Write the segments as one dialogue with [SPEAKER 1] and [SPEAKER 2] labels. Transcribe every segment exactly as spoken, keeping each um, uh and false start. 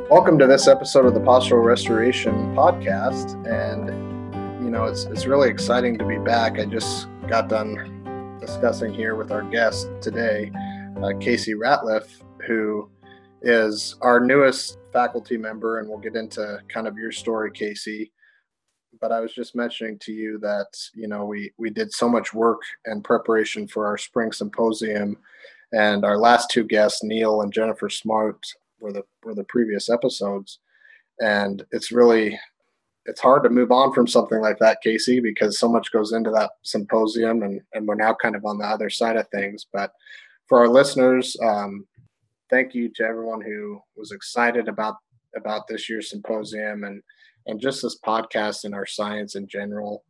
[SPEAKER 1] Welcome to this episode of the Postural Restoration Podcast, and you know it's it's really exciting to be back. I just got done discussing here with our guest today, uh, Casey Ratliff, who is our newest faculty member, and we'll get into kind of your story, Casey. But I was just mentioning to you that you know we we did so much work in preparation for our spring symposium, and our last two guests, Neil and Jennifer Smart, were the were the previous episodes. And it's really it's hard to move on from something like that, Casey, because so much goes into that symposium, and, and we're now kind of on the other side of things. But for our listeners, um, thank you to everyone who was excited about about this year's symposium and and just this podcast and our science in general.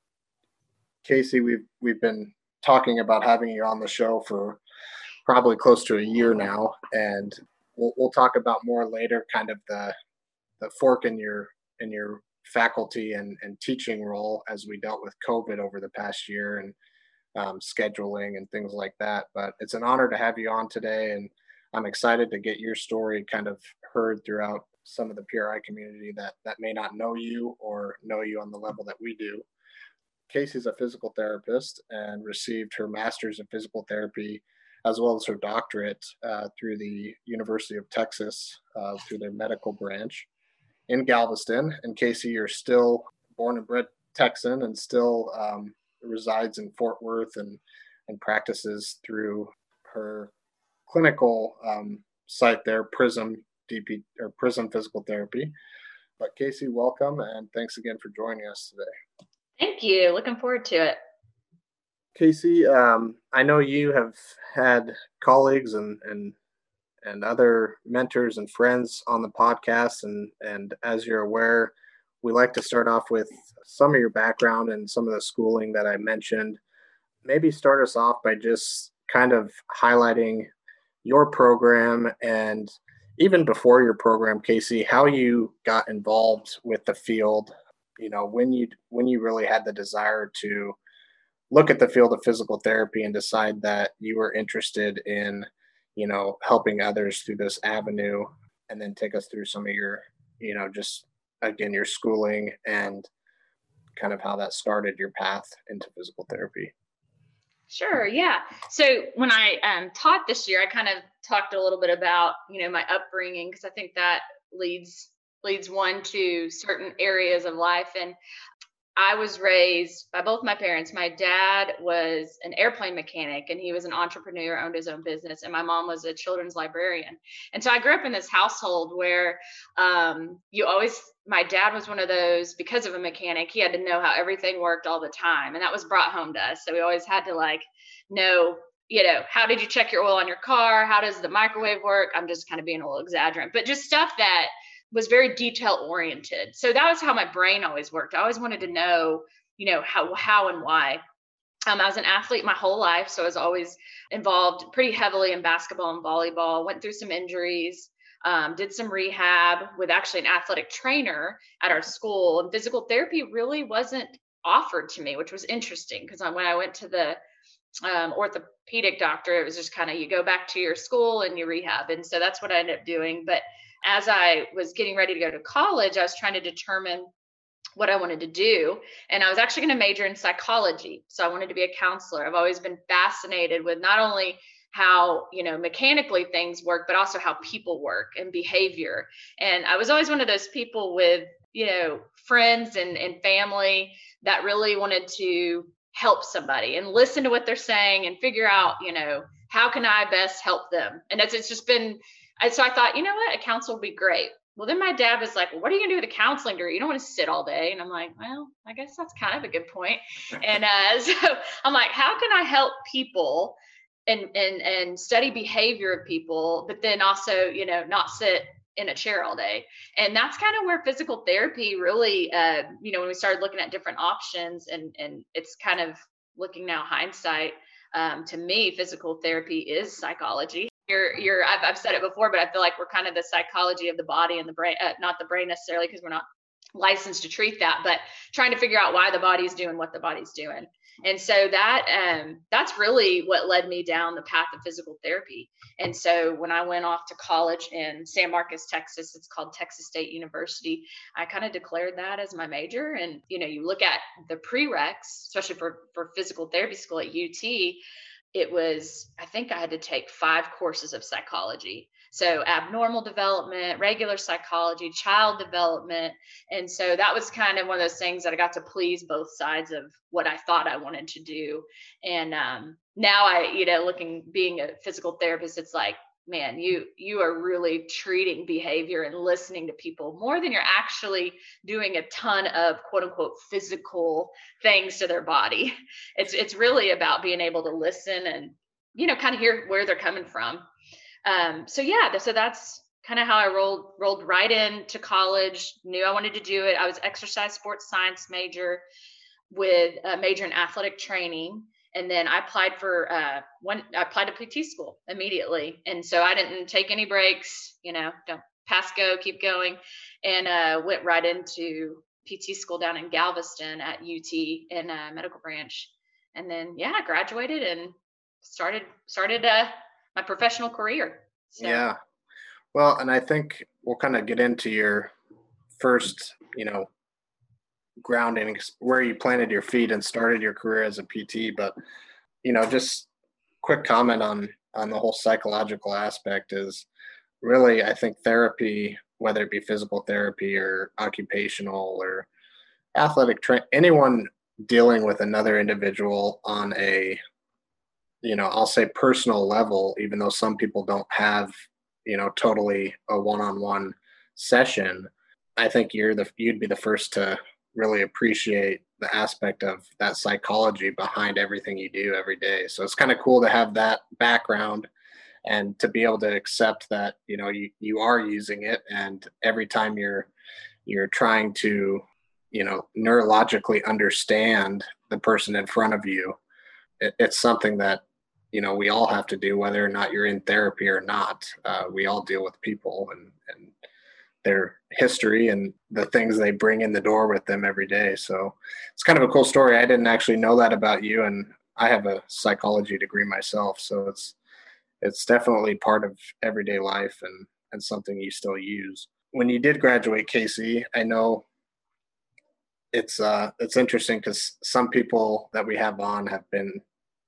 [SPEAKER 1] Casey, we've we've been talking about having you on the show for probably close to a year now, and we'll we'll talk about more later, kind of the the fork in your in your faculty and, and teaching role as we dealt with COVID over the past year, and um, scheduling and things like that. But it's an honor to have you on today, and I'm excited to get your story kind of heard throughout some of the P R I community that that may not know you or know you on the level that we do. Casey's a physical therapist and received her master's in physical therapy as well as her doctorate uh, through the University of Texas uh, through their medical branch in Galveston. And Casey, you're still born and bred Texan and still um, resides in Fort Worth and, and practices through her clinical um, site there, Prism D P or Prism Physical Therapy. But Casey, welcome, and thanks again for joining us today.
[SPEAKER 2] Thank you. Looking forward to it.
[SPEAKER 1] Casey, um, I know you have had colleagues and, and and other mentors and friends on the podcast, and and as you're aware, we like to start off with some of your background and some of the schooling that I mentioned. Maybe start us off by just kind of highlighting your program, and even before your program, Casey, how you got involved with the field. You know, when you when you really had the desire to look at the field of physical therapy and decide that you were interested in, you know, helping others through this avenue, and then take us through some of your, you know, just again, your schooling and kind of how that started your path into physical therapy.
[SPEAKER 2] Sure. Yeah. So when I um, taught this year, I kind of talked a little bit about, you know, my upbringing, because I think that leads leads one to certain areas of life. And I was raised by both my parents. My dad was an airplane mechanic, and he was an entrepreneur, owned his own business. And my mom was a children's librarian. And so I grew up in this household where um, you always, my dad was one of those, because of a mechanic, he had to know how everything worked all the time. And that was brought home to us. So we always had to like know, you know, how did you check your oil on your car? How does the microwave work? I'm just kind of being a little exaggerant, but just stuff that was very detail oriented. So that was how my brain always worked. I always wanted to know, you know, how, how and why. Um, I was an athlete my whole life. So I was always involved pretty heavily in basketball and volleyball, went through some injuries, um, did some rehab with actually an athletic trainer at our school. And physical therapy really wasn't offered to me, which was interesting, because when I went to the um, orthopedic doctor, it was just kind of, you go back to your school and you rehab. And so that's what I ended up doing. But as I was getting ready to go to college, I was trying to determine what I wanted to do. And I was actually going to major in psychology. So I wanted to be a counselor. I've always been fascinated with not only how, you know, mechanically things work, but also how people work and behavior. And I was always one of those people with, you know, friends and, and family that really wanted to help somebody and listen to what they're saying and figure out, you know, how can I best help them? And that's, it's just been, I, so I thought, you know what, a counselor would be great. Well, then my dad was like, well, what are you gonna do with a counseling degree? You don't want to sit all day. And I'm like, well, I guess that's kind of a good point. And uh, so I'm like, how can I help people and, and, and study behavior of people, but then also, you know, not sit in a chair all day. And that's kind of where physical therapy really, uh, you know, when we started looking at different options, and, and it's kind of looking now hindsight, um, to me, physical therapy is psychology. You're, you're, I've, I've said it before, but I feel like we're kind of the psychology of the body and the brain, uh, not the brain necessarily, because we're not licensed to treat that, but trying to figure out why the body's doing what the body's doing. And so that um, that's really what led me down the path of physical therapy. And so when I went off to college in San Marcos, Texas, it's called Texas State University, I kind of declared that as my major. And, you know, you look at the prereqs, especially for, for physical therapy school at U T, it was, I think I had to take five courses of psychology. So abnormal development, regular psychology, child development. And so that was kind of one of those things that I got to please both sides of what I thought I wanted to do. And um, now I, you know, looking, being a physical therapist, it's like, man, you, you are really treating behavior and listening to people more than you're actually doing a ton of quote unquote physical things to their body. It's, it's really about being able to listen and, you know, kind of hear where they're coming from. Um, so yeah, so that's kind of how I rolled, rolled right into college, knew I wanted to do it. I was exercise sports science major with a major in athletic training. And then I applied for uh, one, I applied to P T school immediately. And so I didn't take any breaks, you know, don't pass go, keep going. And uh, went right into P T school down in Galveston at U T in a medical branch. And then, yeah, I graduated and started, started uh, my professional career. So.
[SPEAKER 1] Yeah. Well, and I think we'll kind of get into your first, you know, grounding, where you planted your feet and started your career as a P T. But, you know, just quick comment on, on the whole psychological aspect is really, I think therapy, whether it be physical therapy or occupational or athletic train, anyone dealing with another individual on a, you know, I'll say personal level, even though some people don't have, you know, totally a one-on-one session, I think you're the, you'd be the first to really appreciate the aspect of that psychology behind everything you do every day. So it's kind of cool to have that background and to be able to accept that, you know, you, you are using it. And every time you're, you're trying to, you know, neurologically understand the person in front of you, it, it's something that, you know, we all have to do, whether or not you're in therapy or not. Uh, we all deal with people and, and their history and the things they bring in the door with them every day. So it's kind of a cool story. I didn't actually know that about you, and I have a psychology degree myself. So it's, it's definitely part of everyday life and, and something you still use. When you did graduate, Casey, I know it's, uh, it's interesting because some people that we have on have been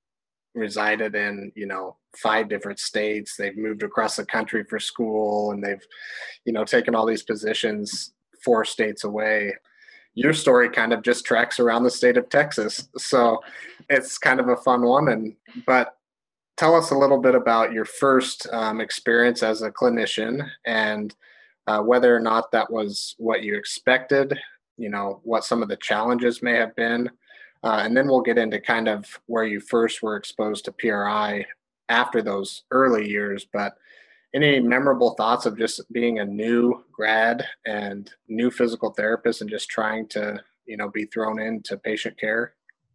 [SPEAKER 1] resided in, you know, five different states. They've moved across the country for school, and they've, you know, taken all these positions four states away. Your story kind of just tracks around the state of Texas. So it's kind of a fun one. And, but tell us a little bit about your first um, experience as a clinician and uh, whether or not that was what you expected, you know, what some of the challenges may have been. Uh, and then we'll get into kind of where you first were exposed to P R I after those early years. But any memorable thoughts of just being a new grad and new physical therapist and just trying to, you know, be thrown into patient care?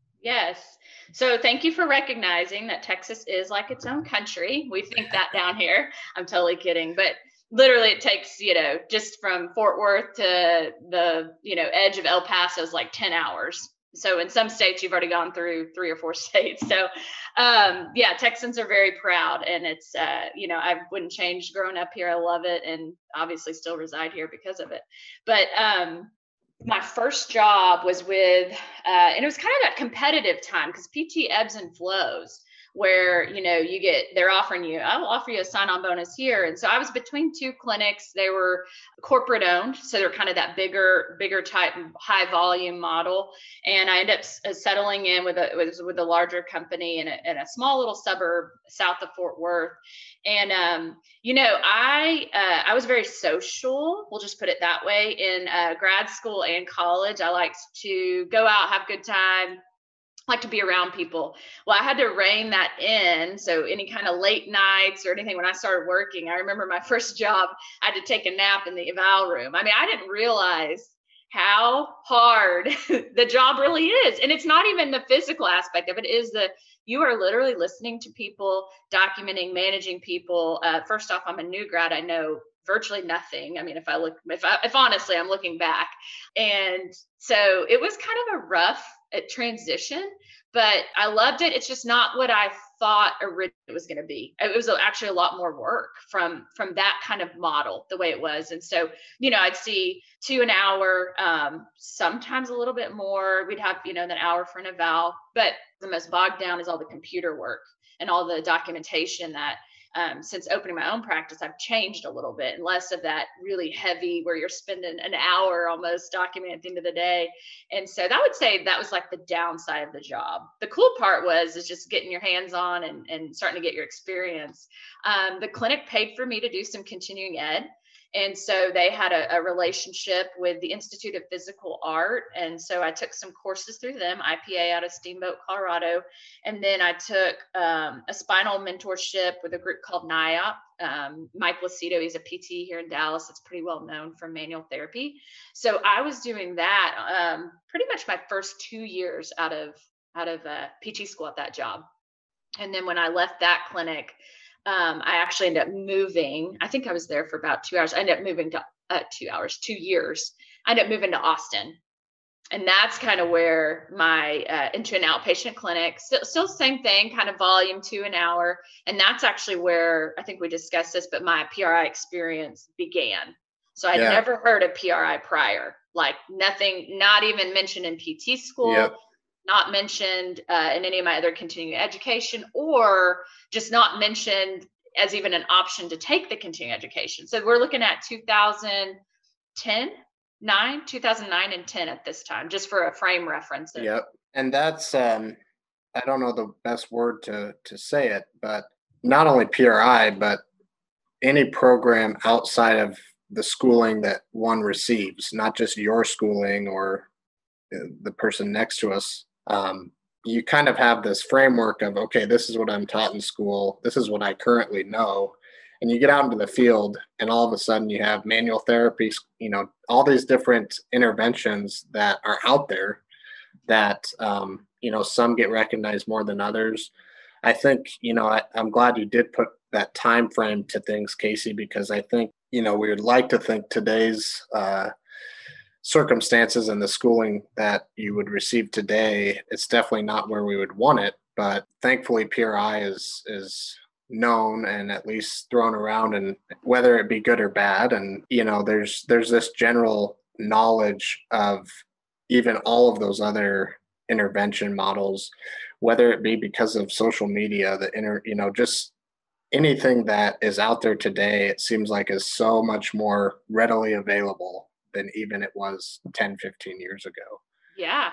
[SPEAKER 2] Yes. So thank you for recognizing that Texas is like its own country. We think that down here. I'm totally kidding. But literally it takes, you know, just from Fort Worth to the, you know, edge of El Paso is like ten hours. So in some states, you've already gone through three or four states. So um, yeah, Texans are very proud. And it's, uh, you know, I wouldn't change growing up here. I love it. And obviously still reside here because of it. But um, my first job was with, uh, and it was kind of that competitive time because P T ebbs and flows, where, you know, you get, they're offering you, I will offer you a sign-on bonus here. And so I was between two clinics. They were corporate owned. So they're kind of that bigger, bigger type, high volume model. And I ended up settling in with a, with, with a larger company in a, in a small little suburb south of Fort Worth. And, um, you know, I, uh, I was very social. We'll just put it that way. In uh, grad school and college, I liked to go out, have a good time, like to be around people. Well, I had to rein that in. So any kind of late nights or anything, when I started working, I remember my first job, I had to take a nap in the eval room. I mean, I didn't realize how hard the job really is. And it's not even the physical aspect of it, it is the, you are literally listening to people, documenting, managing people. Uh, first off, I'm a new grad. I know virtually nothing. I mean, if I look, if I, if honestly, I'm looking back. And so it was kind of a rough a transition, but I loved it. It's just not what I thought originally it was going to be. It was actually a lot more work from from that kind of model, the way it was. And so, you know, I'd see two an hour, um, sometimes a little bit more. We'd have, you know, an hour for an eval, but the most bogged down is all the computer work and all the documentation that Um, since opening my own practice, I've changed a little bit and less of that really heavy where you're spending an hour almost documenting at the end of the day. And so that would say that was like the downside of the job. The cool part was is just getting your hands on and, and starting to get your experience. Um, the clinic paid for me to do some continuing ed. And so they had a, a relationship with the Institute of Physical Art. And so I took some courses through them, I P A out of Steamboat, Colorado. And then I took um, a spinal mentorship with a group called N I O P. Um, Mike Lucido, he's a P T here in Dallas. It's pretty well known for manual therapy. So I was doing that um, pretty much my first two years out of, out of uh, P T school at that job. And then when I left that clinic, Um, I actually ended up moving. I think I was there for about two hours. I ended up moving to uh, two hours, two years. I ended up moving to Austin. And that's kind of where my uh, into an outpatient clinic, still, still same thing, kind of volume two an hour. And that's actually where I think we discussed this, but my P R I experience began. So I'd
[SPEAKER 1] Yeah.
[SPEAKER 2] never heard of P R I prior, like nothing, not even mentioned in P T school.
[SPEAKER 1] Yep.
[SPEAKER 2] Not mentioned uh, in any of my other continuing education, or just not mentioned as even an option to take the continuing education. So we're looking at two thousand ten, nine, two thousand nine and ten at this time, just for a frame reference.
[SPEAKER 1] Yep. And that's, um, I don't know the best word to, to say it, but not only P R I, but any program outside of the schooling that one receives, not just your schooling or the person next to us. Um, you kind of have this framework of, okay, this is what I'm taught in school. This is what I currently know. And you get out into the field and all of a sudden you have manual therapy, you know, all these different interventions that are out there that, um, you know, some get recognized more than others. I think, you know, I, I'm glad you did put that time frame to things, Casey, because I think, you know, we would like to think today's, uh, circumstances and the schooling that you would receive today, it's definitely not where we would want it. But thankfully, P R I is is known and at least thrown around, and whether it be good or bad. And you know, there's there's this general knowledge of even all of those other intervention models, whether it be because of social media, the inner, you know, just anything that is out there today. It seems like is so much more readily available than even it was ten, fifteen years ago.
[SPEAKER 2] Yeah.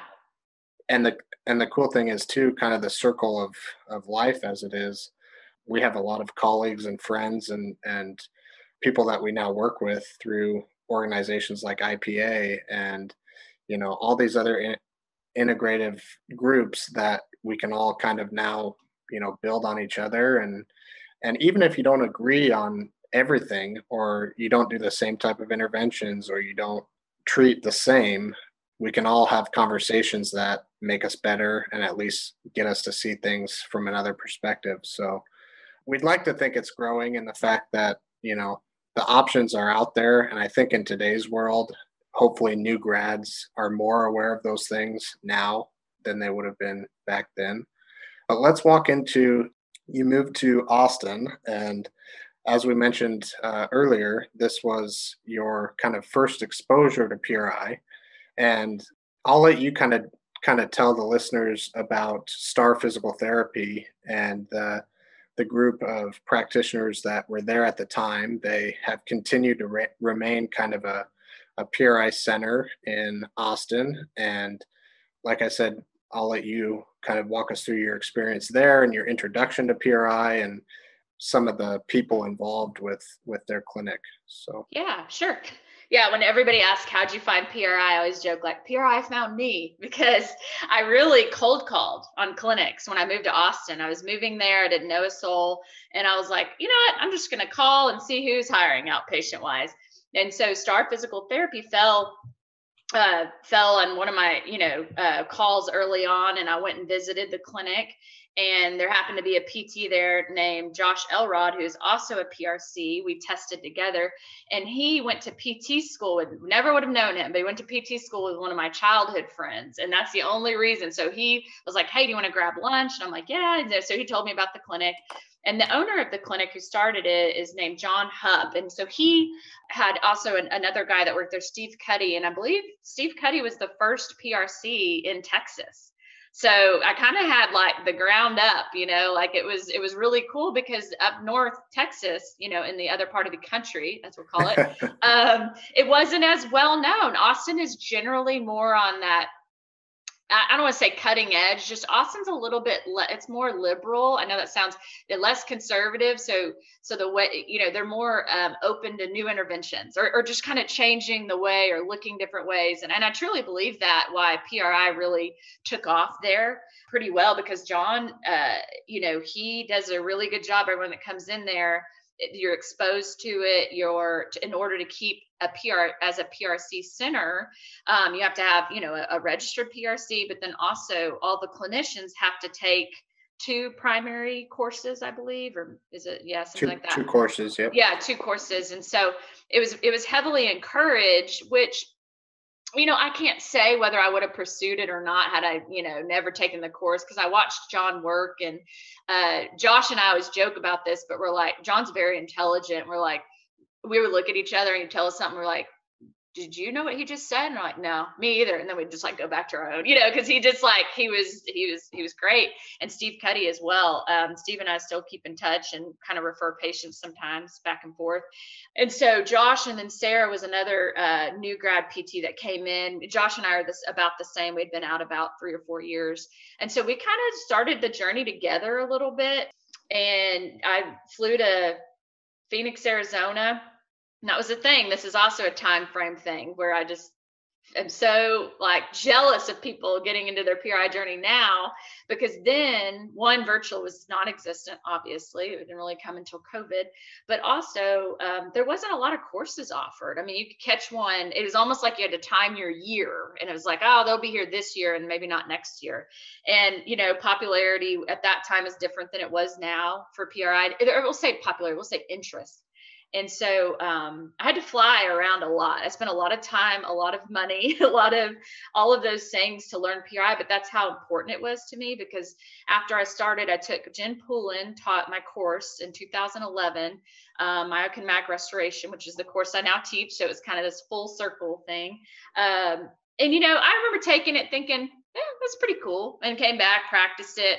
[SPEAKER 1] And the and the cool thing is too, kind of the circle of of life as it is, we have a lot of colleagues and friends and and people that we now work with through organizations like I P A and you know all these other in, integrative groups that we can all kind of now you know build on each other. and and even if you don't agree on everything, or you don't do the same type of interventions, or you don't treat the same, we can all have conversations that make us better and at least get us to see things from another perspective. So we'd like to think it's growing, in the fact that, you know, the options are out there. And I think in today's world, hopefully new grads are more aware of those things now than they would have been back then. But let's walk into, you moved to Austin, and as we mentioned uh, earlier, this was your kind of first exposure to P R I, and I'll let you kind of kind of tell the listeners about Star Physical Therapy and the the group of practitioners that were there at the time. They have continued to re- remain kind of a, a P R I center in Austin, and like I said, I'll let you kind of walk us through your experience there and your introduction to P R I and some of the people involved with with their clinic. So
[SPEAKER 2] yeah, sure. Yeah, when everybody asks how'd you find P R I, I always joke like P R I found me, because I really cold called on clinics when I moved to Austin. I was moving there, I didn't know a soul, and I was like, you know what, I'm just going to call and see who's hiring outpatient wise. And so Star Physical Therapy fell uh, fell on one of my, you know, uh, calls early on, and I went and visited the clinic. And there happened to be a P T there named Josh Elrod, who is also a P R C. We tested together, and he went to P T school with, never would have known him, but he went to P T school with one of my childhood friends. And that's the only reason. So he was like, hey, do you want to grab lunch? And I'm like, yeah. And so he told me about the clinic. And the owner of the clinic who started it is named John Hub. And so he had also an, another guy that worked there, Steve Cuddy. And I believe Steve Cuddy was the first P R C in Texas. So I kind of had like the ground up, you know, like it was, it was really cool because up north Texas, you know, in the other part of the country, as we'll call it, um, it wasn't as well known. Austin is generally more on that, I don't want to say cutting edge, just Austin's a little bit, le- it's more liberal. I know that sounds less conservative. So, so the way, you know, they're more um, open to new interventions or, or just kind of changing the way or looking different ways. And, and I truly believe that why P R I really took off there pretty well, because John, uh, you know, he does a really good job. Everyone that comes in there, you're exposed to it. You're, in order to keep a P R as a P R C center, um, you have to have, you know, a, a registered P R C, but then also all the clinicians have to take two primary courses, I believe, or is it, yeah, something
[SPEAKER 1] two,
[SPEAKER 2] like that.
[SPEAKER 1] Two courses, yep.
[SPEAKER 2] Yeah, two courses. And so it was, it was heavily encouraged, which, you know, I can't say whether I would have pursued it or not had I, you know, never taken the course, because I watched John work, and uh, Josh and I always joke about this, but we're like, John's very intelligent. We're like, we would look at each other and he'd tell us something. We're like, did you know what he just said? And I'm like, no, me either. And then we'd just like go back to our own, you know, because he just like, he was, he was, he was great. And Steve Cuddy as well. Um, Steve and I still keep in touch and kind of refer patients sometimes back and forth. And so Josh, and then Sarah was another uh, new grad P T that came in. Josh and I are this about the same. We'd been out about three or four years. And so we kind of started the journey together a little bit. And I flew to Phoenix, Arizona. And that was the thing. This is also a time frame thing where I just am so like jealous of people getting into their P R I journey now, because then one, virtual was non-existent, obviously. It didn't really come until COVID, but also um, there wasn't a lot of courses offered. I mean, you could catch one. It was almost like you had to time your year, and it was like, oh, they'll be here this year and maybe not next year. And, you know, popularity at that time is different than it was now for P R I. Or we'll say popularity, we'll say interest. And so um, I had to fly around a lot. I spent a lot of time, a lot of money, a lot of all of those things to learn P R I, but that's how important it was to me, because after I started, I took Jen Poulin taught my course in two thousand eleven, um, Myokin-Mac Restoration, which is the course I now teach. So it was kind of this full circle thing. Um, and, you know, I remember taking it thinking, yeah, that's pretty cool, and came back, practiced it.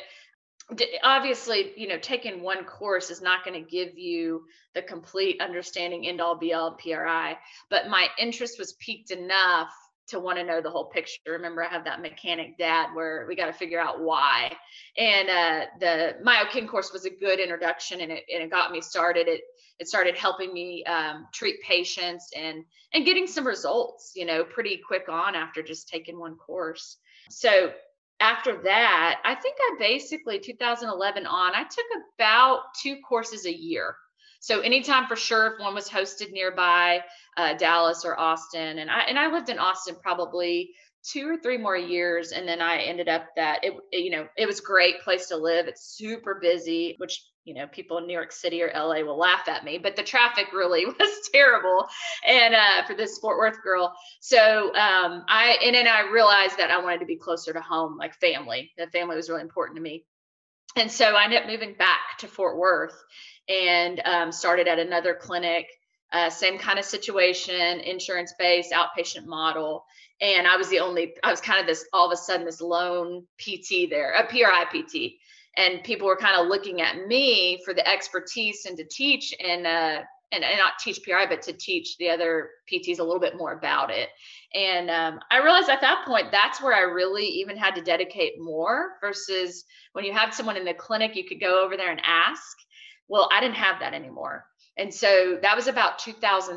[SPEAKER 2] Obviously, you know, taking one course is not going to give you the complete understanding, end all be all P R I, but my interest was piqued enough to want to know the whole picture. Remember, I have that mechanic dad where we got to figure out why. And uh, the Myokin course was a good introduction, and it, and it got me started. It, it started helping me um, treat patients and, and getting some results, you know, pretty quick on after just taking one course. So after that, I think I basically two thousand eleven on, I took about two courses a year. So anytime for sure, if one was hosted nearby, uh, Dallas or Austin, and I and I lived in Austin probably two or three more years, and then I ended up that it, it you know it was a great place to live. It's super busy, which, you know, people in New York City or L A will laugh at me, but the traffic really was terrible. And uh, for this Fort Worth girl. So um, I, and then I realized that I wanted to be closer to home, like family. The family was really important to me. And so I ended up moving back to Fort Worth and um, started at another clinic, uh, same kind of situation, insurance-based outpatient model. And I was the only, I was kind of this, all of a sudden, this lone P T there, a P R I P T. And people were kind of looking at me for the expertise and to teach and, uh, and, and not teach P R I, but to teach the other P Ts a little bit more about it. And um, I realized at that point, that's where I really even had to dedicate more, versus when you had someone in the clinic, you could go over there and ask. Well, I didn't have that anymore. And so that was about two thousand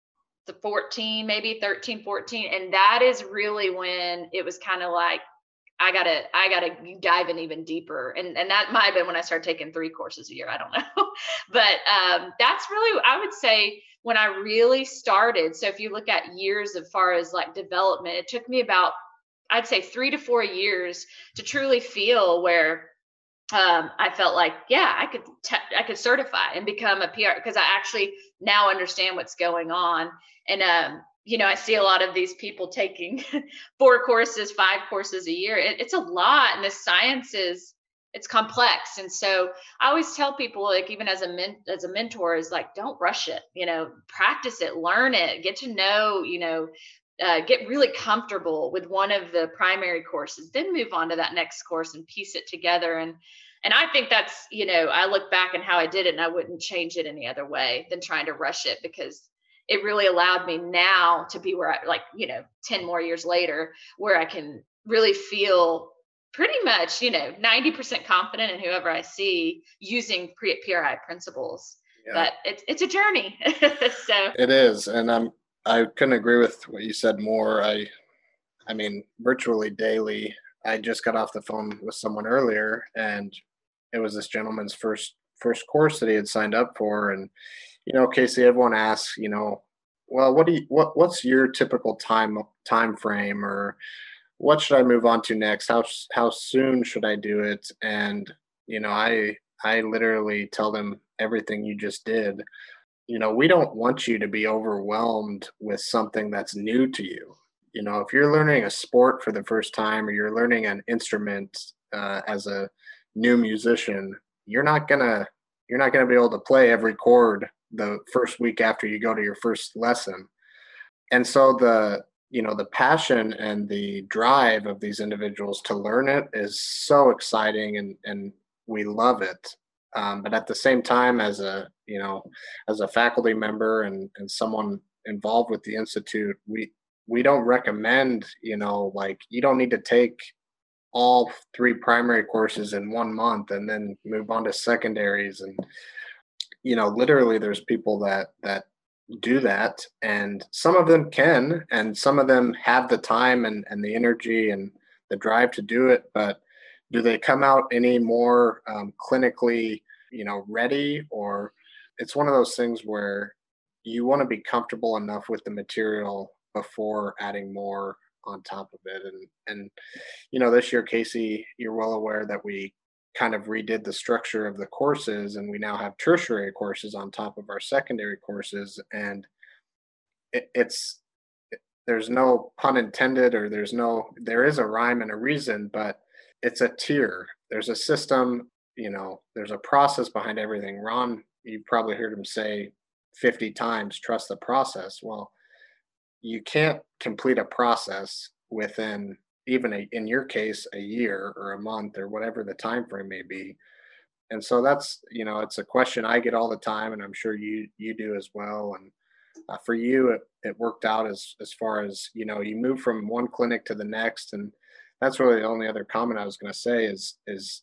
[SPEAKER 2] fourteen, maybe thirteen, fourteen. And that is really when it was kind of like, I gotta, I gotta dive in even deeper. And, and that might have been when I started taking three courses a year. I don't know. But um, that's really, I would say, when I really started. So if you look at years as far as like development, it took me about, I'd say three to four years to truly feel where um, I felt like, yeah, I could, te- I could certify and become a P R because I actually now understand what's going on. And, um, you know, I see a lot of these people taking four courses, five courses a year. It, it's a lot. And the science is, it's complex. And so I always tell people, like, even as a men, as a mentor, is like, don't rush it, you know, practice it, learn it, get to know, you know, uh, get really comfortable with one of the primary courses, then move on to that next course and piece it together. And and I think that's, you know, I look back and how I did it, and I wouldn't change it any other way than trying to rush it, because it really allowed me now to be where I, like, you know, ten more years later, where I can really feel pretty much, you know, ninety percent confident in whoever I see using P R I principles.
[SPEAKER 1] Yeah,
[SPEAKER 2] But it's it's a journey. So
[SPEAKER 1] it is. And I'm, I couldn't agree with what you said more. I, I mean, virtually daily, I just got off the phone with someone earlier, and it was this gentleman's first first course that he had signed up for. And you know, Casey, everyone asks, you know, well, what do you what what's your typical time time frame, or what should I move on to next? How s- how soon should I do it? And you know, I I literally tell them everything you just did. You know, we don't want you to be overwhelmed with something that's new to you. You know, if you're learning a sport for the first time, or you're learning an instrument uh, as a new musician, you're not gonna you're not gonna be able to play every chord the first week after you go to your first lesson. And so the you know the passion and the drive of these individuals to learn it is so exciting, and and we love it. Um, but at the same time, as a you know as a faculty member and and someone involved with the institute, we we don't recommend, you know like, you don't need to take all three primary courses in one month and then move on to secondaries. And you know literally there's people that that do that, and some of them can, and some of them have the time and and the energy and the drive to do it. But do they come out any more um, clinically, you know ready? Or it's one of those things where you want to be comfortable enough with the material before adding more on top of it. And and you know this year, Casey, you're well aware that we kind of redid the structure of the courses, and we now have tertiary courses on top of our secondary courses. And it, it's there's no pun intended, or there's no there is a rhyme and a reason, but it's a tier. There's a system. You know there's a process behind everything. Ron, you've probably heard him say fifty times, trust the process. Well, you can't complete a process within, even a, in your case, a year or a month or whatever the time frame may be. And so that's, you know it's a question I get all the time, and I'm sure you you do as well. And uh, for you, it, it worked out as as far as, you know you move from one clinic to the next. And that's really the only other comment I was going to say is is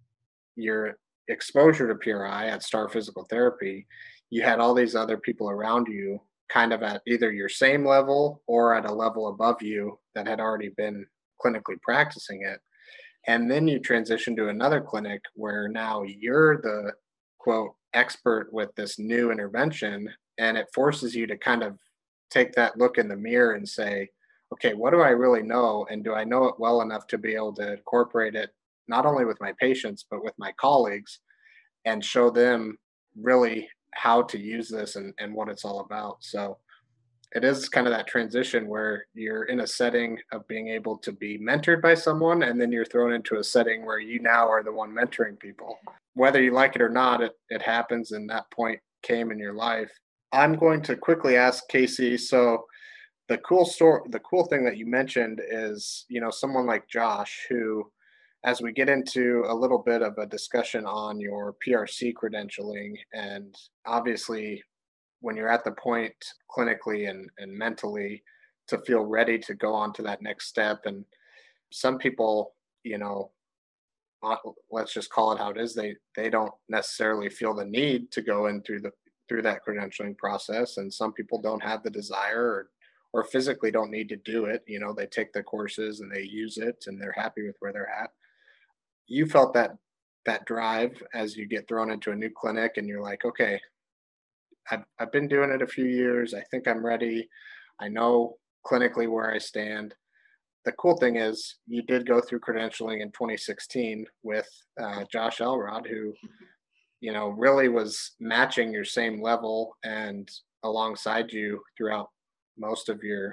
[SPEAKER 1] your exposure to P R I at Star Physical Therapy. You had all these other people around you, kind of at either your same level or at a level above you, that had already been clinically practicing it. And then you transition to another clinic where now you're the, quote, expert with this new intervention. And it forces you to kind of take that look in the mirror and say, okay, what do I really know? And do I know it well enough to be able to incorporate it not only with my patients, but with my colleagues, and show them really how to use this, and, and what it's all about. So it is kind of that transition where you're in a setting of being able to be mentored by someone, and then you're thrown into a setting where you now are the one mentoring people. Whether you like it or not, it, it happens, and that point came in your life. I'm going to quickly ask Casey. So the cool story, the cool thing that you mentioned is, you know, someone like Josh, who, as we get into a little bit of a discussion on your P R C credentialing, and obviously when you're at the point clinically and, and mentally to feel ready to go on to that next step. And some people, you know, uh, let's just call it how it is. They they don't necessarily feel the need to go in through the through that credentialing process, and some people don't have the desire, or or physically don't need to do it. You know, they take the courses and they use it, and they're happy with where they're at. You felt that that drive as you get thrown into a new clinic, and you're like, okay, I've, I've been doing it a few years. I think I'm ready. I know clinically where I stand. the cool thing is you did go through credentialing in twenty sixteen with uh, Josh Elrod, who, you know, really was matching your same level and alongside you throughout most of your,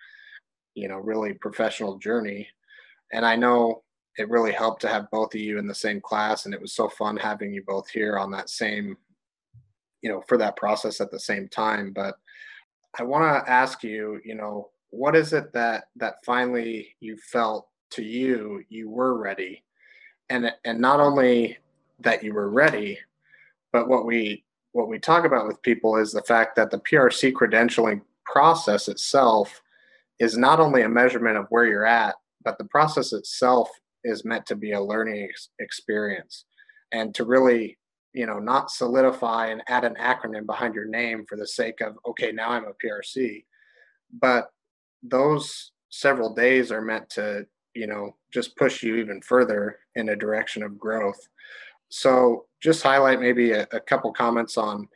[SPEAKER 1] you know, really professional journey. And I know it really helped to have both of you in the same class. And it was so fun having you both here on that same, you know, for that process at the same time. But I want to ask you, you know, what is it that that finally you felt to you you were ready, and and not only that you were ready, but what we what we talk about with people is the fact that the P R C credentialing process itself is not only a measurement of where you're at, but the process itself is meant to be a learning ex- experience, and to really, you know, not solidify and add an acronym behind your name for the sake of, okay, now I'm a P R C, but those several days are meant to, you know, just push you even further in a direction of growth. So just highlight maybe a, a couple comments on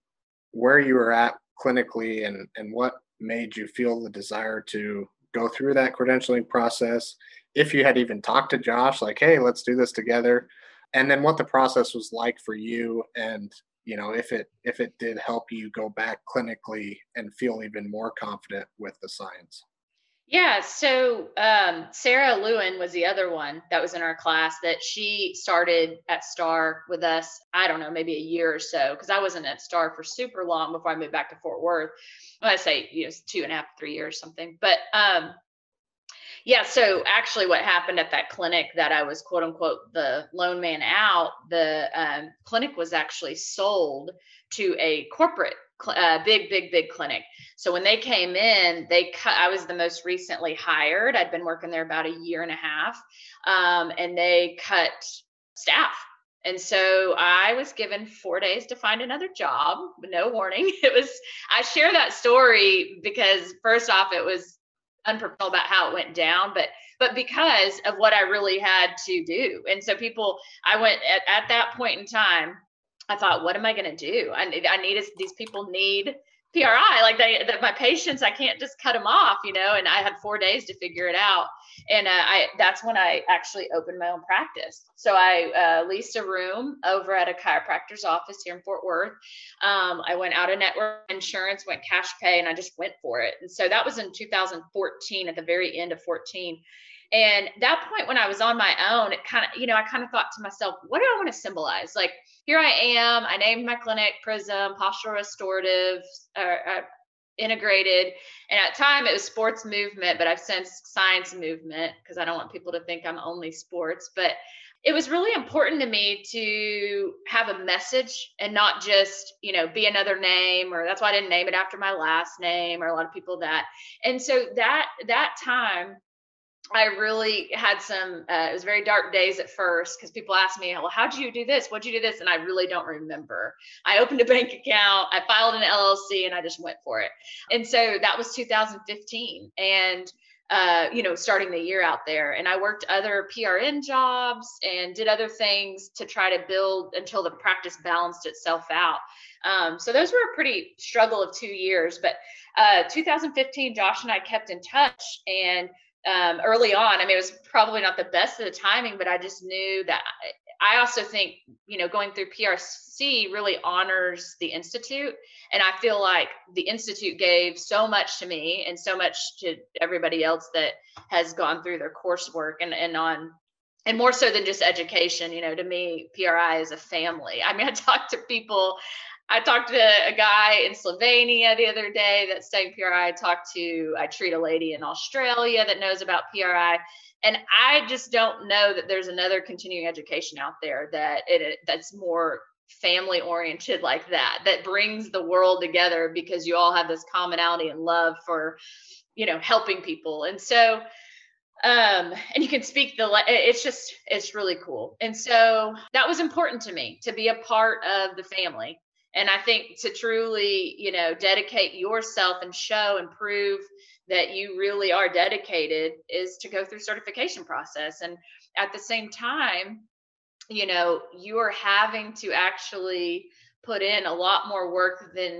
[SPEAKER 1] where you were at clinically, and and what made you feel the desire to go through that credentialing process. If you had even talked to Josh, like, hey, let's do this together, and then what the process was like for you, and, you know, if it if it did help you go back clinically and feel even more confident with the science.
[SPEAKER 2] Yeah, so um, Sarah Lewin was the other one that was in our class that she started at Star with us. I don't know, maybe a year or so, because I wasn't at Star for super long before I moved back to Fort Worth. Well, I say, you know, two and a half, three years, something. But um, yeah, so actually, what happened at that clinic that I was quote unquote the lone man out, the um, clinic was actually sold to a corporate, uh, big, big, big clinic. So when they came in, they cut. I was the most recently hired. I'd been working there about a year and a half, um, and they cut staff. And so I was given four days to find another job, no warning. It was, I share that story because first off, it was unprofessional about how it went down, but but because of what I really had to do. And so people, I went at, at that point in time, I thought, what am I going to do? I need, I need these people need P R I, like they, the, my patients, I can't just cut them off, you know. And I had four days to figure it out, and uh, I that's when I actually opened my own practice. So I uh, leased a room over at a chiropractor's office here in Fort Worth. Um, I went out of network insurance, went cash pay, and I just went for it. And so that was in two thousand fourteen, at the very end of fourteen. And that point when I was on my own, it kind of, you know, I kind of thought to myself, what do I want to symbolize? Like, here I am, I named my clinic Prism, Postural Restorative, uh, uh, Integrated. And at the time it was sports movement, but I've since science movement because I don't want people to think I'm only sports. But it was really important to me to have a message and not just, you know, be another name, or that's why I didn't name it after my last name, or a lot of people that. And so that, that time, I really had some, uh, it was very dark days at first because people asked me, well, how'd you do this? What'd you do this? And I really don't remember. I opened a bank account, I filed an L L C, and I just went for it. And so that was two thousand fifteen. And, uh, you know, starting the year out there. And I worked other P R N jobs and did other things to try to build until the practice balanced itself out. Um, so those were a pretty struggle of two years. But uh, two thousand fifteen, Josh and I kept in touch. And um, early on, I mean, it was probably not the best of the timing, but I just knew that I also think, you know, going through P R C really honors the Institute. And I feel like the Institute gave so much to me and so much to everybody else that has gone through their coursework and, and on, and more so than just education. You know, to me, P R I is a family. I mean, I talk to people, I talked to a guy in Slovenia the other day that's studying P R I. I talked to, I treat a lady in Australia that knows about P R I. And I just don't know that there's another continuing education out there that it that's more family oriented like that, that brings the world together because you all have this commonality and love for, you know, helping people. And so, um, and you can speak the, it's just, it's really cool. And so that was important to me, to be a part of the family. And I think to truly, you know, dedicate yourself and show and prove that you really are dedicated is to go through certification process. And at the same time, you know, you are having to actually put in a lot more work than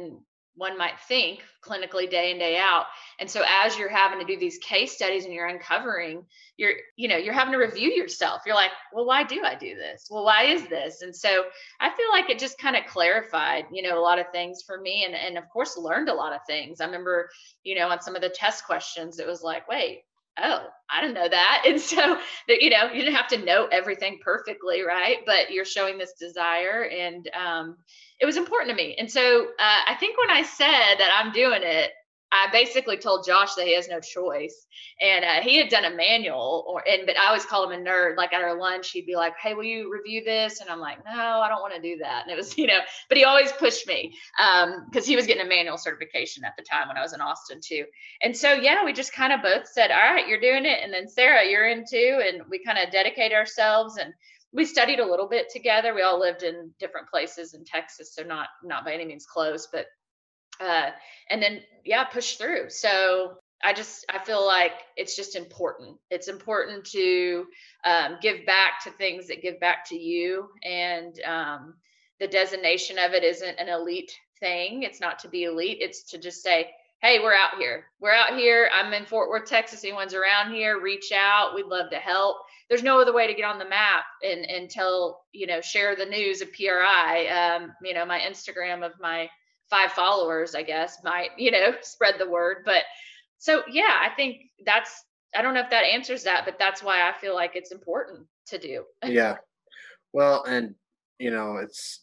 [SPEAKER 2] one might think clinically day in, day out. And so as you're having to do these case studies and you're uncovering, you're, you know, you're having to review yourself. You're like, well, why do I do this? Well, why is this? And so I feel like it just kind of clarified, you know, a lot of things for me, and, and of course learned a lot of things. I remember, you know, on some of the test questions, it was like, wait, oh, I didn't know that. And so that, you know, you didn't have to know everything perfectly, right? But you're showing this desire, and um, it was important to me. And so uh, I think when I said that I'm doing it, I basically told Josh that he has no choice. And uh, he had done a manual, or and but I always call him a nerd. Like at our lunch, he'd be like, "Hey, will you review this?" And I'm like, "No, I don't want to do that." And it was, you know, but he always pushed me um, because he was getting a manual certification at the time when I was in Austin too. And so yeah, we just kind of both said, "All right, you're doing it," and then Sarah, you're in too, and we kind of dedicate ourselves, and we studied a little bit together. We all lived in different places in Texas, so not not by any means close, but uh, and then yeah, push through. So I just I feel like it's just important. It's important to um, give back to things that give back to you, and um, the designation of it isn't an elite thing. It's not to be elite. It's to just say, hey, we're out here. We're out here. I'm in Fort Worth, Texas. Anyone's around here, reach out. We'd love to help. There's no other way to get on the map and, and tell, you know, share the news of P R I. Um, you know, my Instagram of my five followers, I guess, might, you know, spread the word. But so, yeah, I think that's, I don't know if that answers that, but that's why I feel like it's important to do.
[SPEAKER 1] Yeah. Well, and you know, it's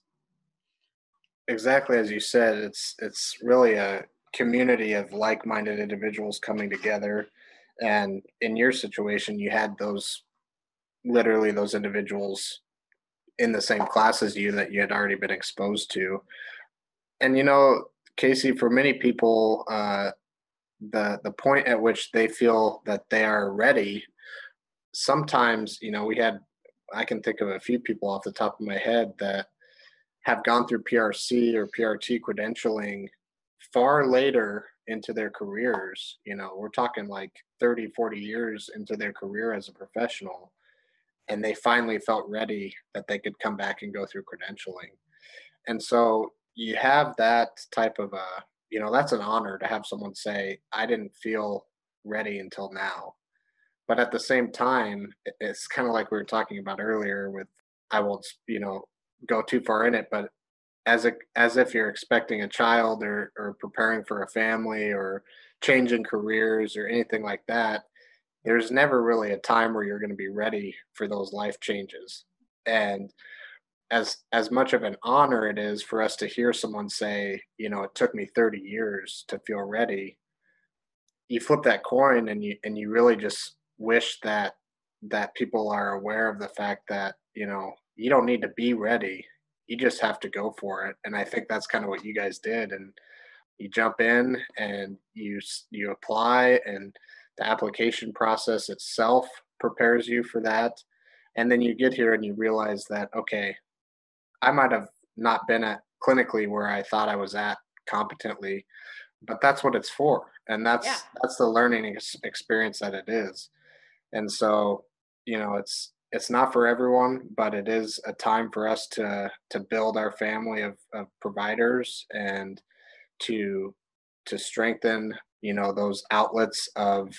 [SPEAKER 1] exactly as you said, it's it's really a community of like-minded individuals coming together. And in your situation, you had those literally those individuals in the same class as you that you had already been exposed to. And you know, Casey, for many people, uh, the the point at which they feel that they are ready, sometimes, you know, we had I can think of a few people off the top of my head that have gone through P R C or P R T credentialing far later into their careers. You know, we're talking like thirty, forty years into their career as a professional, and they finally felt ready that they could come back and go through credentialing. And so you have that type of a, you know, that's an honor to have someone say, I didn't feel ready until now. But at the same time, it's kind of like we were talking about earlier with, I won't, you know, go too far in it, but as a, as if you're expecting a child, or, or preparing for a family, or changing careers or anything like that, there's never really a time where you're going to be ready for those life changes. And as as much of an honor it is for us to hear someone say, you know, it took me thirty years to feel ready, you flip that coin and you and you really just wish that that people are aware of the fact that, you know, you don't need to be ready. You just have to go for it. And I think that's kind of what you guys did. And you jump in and you you apply, and the application process itself prepares you for that. And then you get here and you realize that, okay, I might have not been at clinically where I thought I was at competently, but that's what it's for. And
[SPEAKER 2] Yeah.
[SPEAKER 1] that's that's the learning ex- experience that it is. And so, you know, it's it's not for everyone, but it is a time for us to to build our family of, of providers, and to to strengthen, you know, those outlets of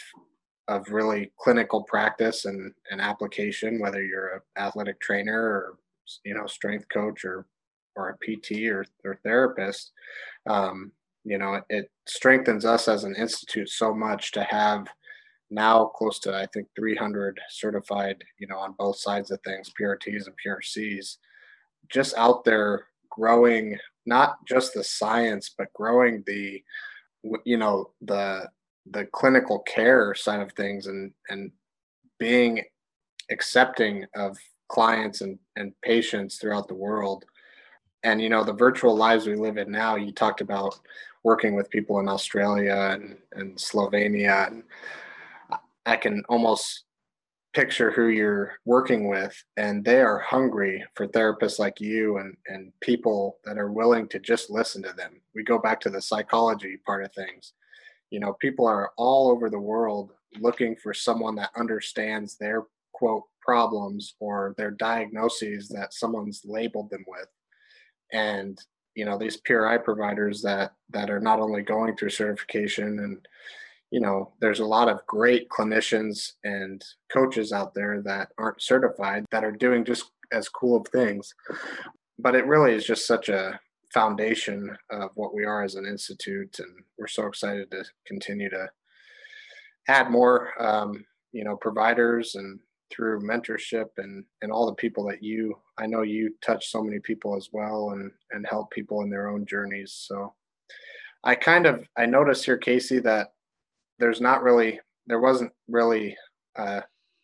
[SPEAKER 1] of really clinical practice and, and application, whether you're an athletic trainer, or, you know, strength coach, or or a P T, or, or therapist. Um, you know, it strengthens us as an institute so much to have now close to, I think, three hundred certified, you know, on both sides of things, P R Ts and P R Cs, just out there growing not just the science, but growing the, you know, the the clinical care side of things, and and being accepting of clients and and patients throughout the world. And you know, the virtual lives we live in now, you talked about working with people in Australia and, and Slovenia, and I can almost picture who you're working with, and they are hungry for therapists like you, and and people that are willing to just listen to them. We go back to the psychology part of things. You know, people are all over the world looking for someone that understands their quote problems or their diagnoses that someone's labeled them with. And you know, these P R I providers that that are not only going through certification, and you know, there's a lot of great clinicians and coaches out there that aren't certified that are doing just as cool of things. But it really is just such a foundation of what we are as an institute, and we're so excited to continue to add more, um, you know, providers, and through mentorship and and all the people that you, I know you touch so many people as well, and and help people in their own journeys. So I kind of I noticed here, Casey, that there's not really there wasn't really a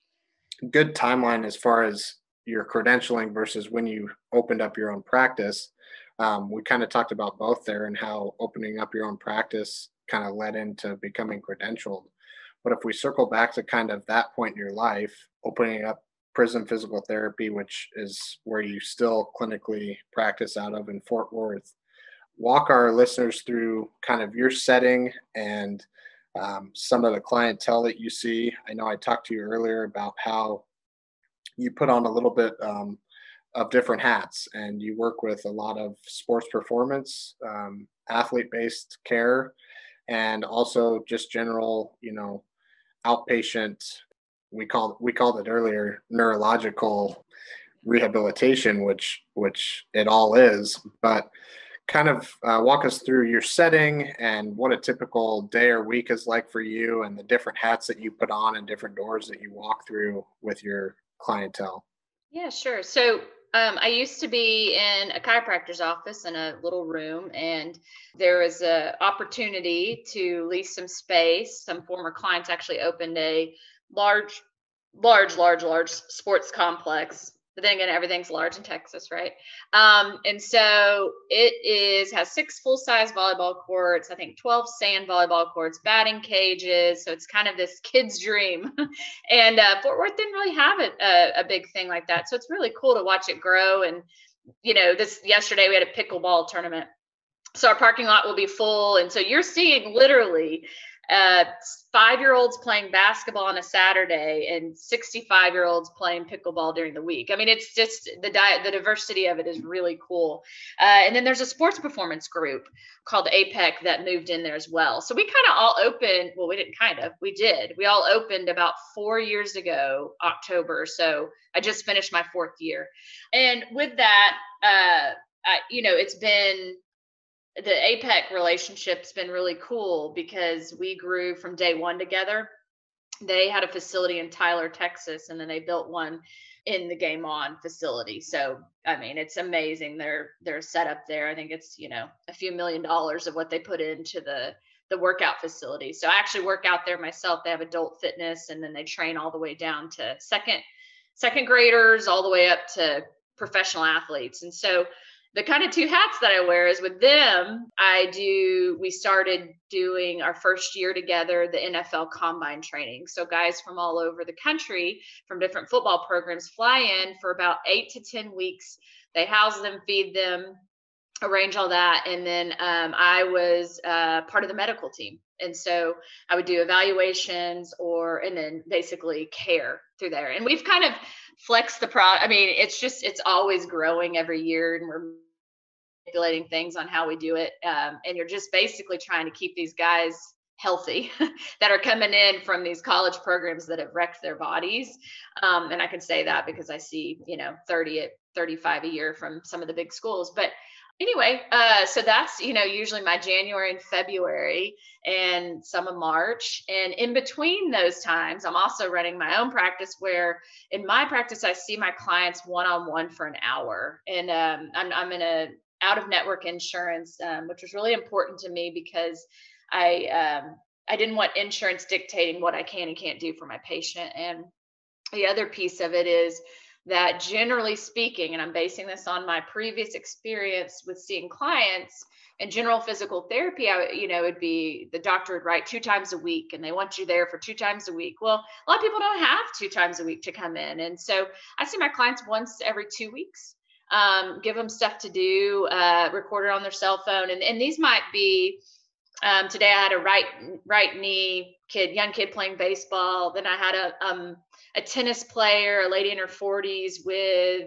[SPEAKER 1] good timeline as far as your credentialing versus when you opened up your own practice. Um, we kind of talked about both there, and how opening up your own practice kind of led into becoming credentialed. But if we circle back to kind of that point in your life, opening up Prism Physical Therapy, which is where you still clinically practice out of in Fort Worth, walk our listeners through kind of your setting and um, some of the clientele that you see. I know I talked to you earlier about how you put on a little bit um, of different hats, and you work with a lot of sports performance, um, athlete-based care, and also just general, you know, outpatient. We called we called it earlier neurological rehabilitation, which which it all is. But kind of uh, walk us through your setting and what a typical day or week is like for you, and the different hats that you put on and different doors that you walk through with your clientele.
[SPEAKER 2] Yeah, sure. So um, I used to be in a chiropractor's office in a little room, and there was a opportunity to lease some space. Some former clients actually opened a large, large, large, large sports complex. But then again, everything's large in Texas, right? Um, and so it is has six full size volleyball courts, I think twelve sand volleyball courts, batting cages. So it's kind of this kid's dream. And uh, Fort Worth didn't really have it, a, a big thing like that. So it's really cool to watch it grow. And you know, this yesterday we had a pickleball tournament, so our parking lot will be full. And so you're seeing literally uh, five-year-olds playing basketball on a Saturday and sixty-five-year-olds playing pickleball during the week. I mean, it's just the di- the diversity of it is really cool. Uh, and then there's a sports performance group called A P E C that moved in there as well. So we kind of all opened. Well, we didn't kind of. We did. We all opened about four years ago, October. So I just finished my fourth year. And with that, uh, I, you know, it's been the A P E C relationship's been really cool because we grew from day one together. They had a facility in Tyler, Texas, and then they built one in the Game On facility. So, I mean, it's amazing. Their their setup there. I think it's, you know, a few million dollars of what they put into the the workout facility. So I actually work out there myself. They have adult fitness, and then they train all the way down to second second graders, all the way up to professional athletes. And so the kind of two hats that I wear is with them, I do, we started doing our first year together, the N F L combine training. So guys from all over the country from different football programs fly in for about eight to ten weeks. They house them, feed them, arrange all that. And then um, I was uh, part of the medical team. And so I would do evaluations or, and then basically care through there. And we've kind of flexed the pro. I mean, it's just, it's always growing every year, and we're manipulating things on how we do it. Um, and you're just basically trying to keep these guys healthy that are coming in from these college programs that have wrecked their bodies. Um, and I can say that because I see, you know, thirty at thirty-five a year from some of the big schools. But anyway, uh, so that's, you know, usually my January and February and some of March. And in between those times, I'm also running my own practice where in my practice, I see my clients one-on-one for an hour. And um, I'm, I'm in a out-of-network insurance, um, which was really important to me because I, um, I didn't want insurance dictating what I can and can't do for my patient. And the other piece of it is that generally speaking, and I'm basing this on my previous experience with seeing clients in general physical therapy, I, you know, it'd be the doctor would write two times a week and they want you there for two times a week. Well, a lot of people don't have two times a week to come in. And so I see my clients once every two weeks, um, give them stuff to do, uh, record it on their cell phone. And, and these might be, um, today I had a right, right knee kid, young kid playing baseball. Then I had a, um, a tennis player, a lady in her forties with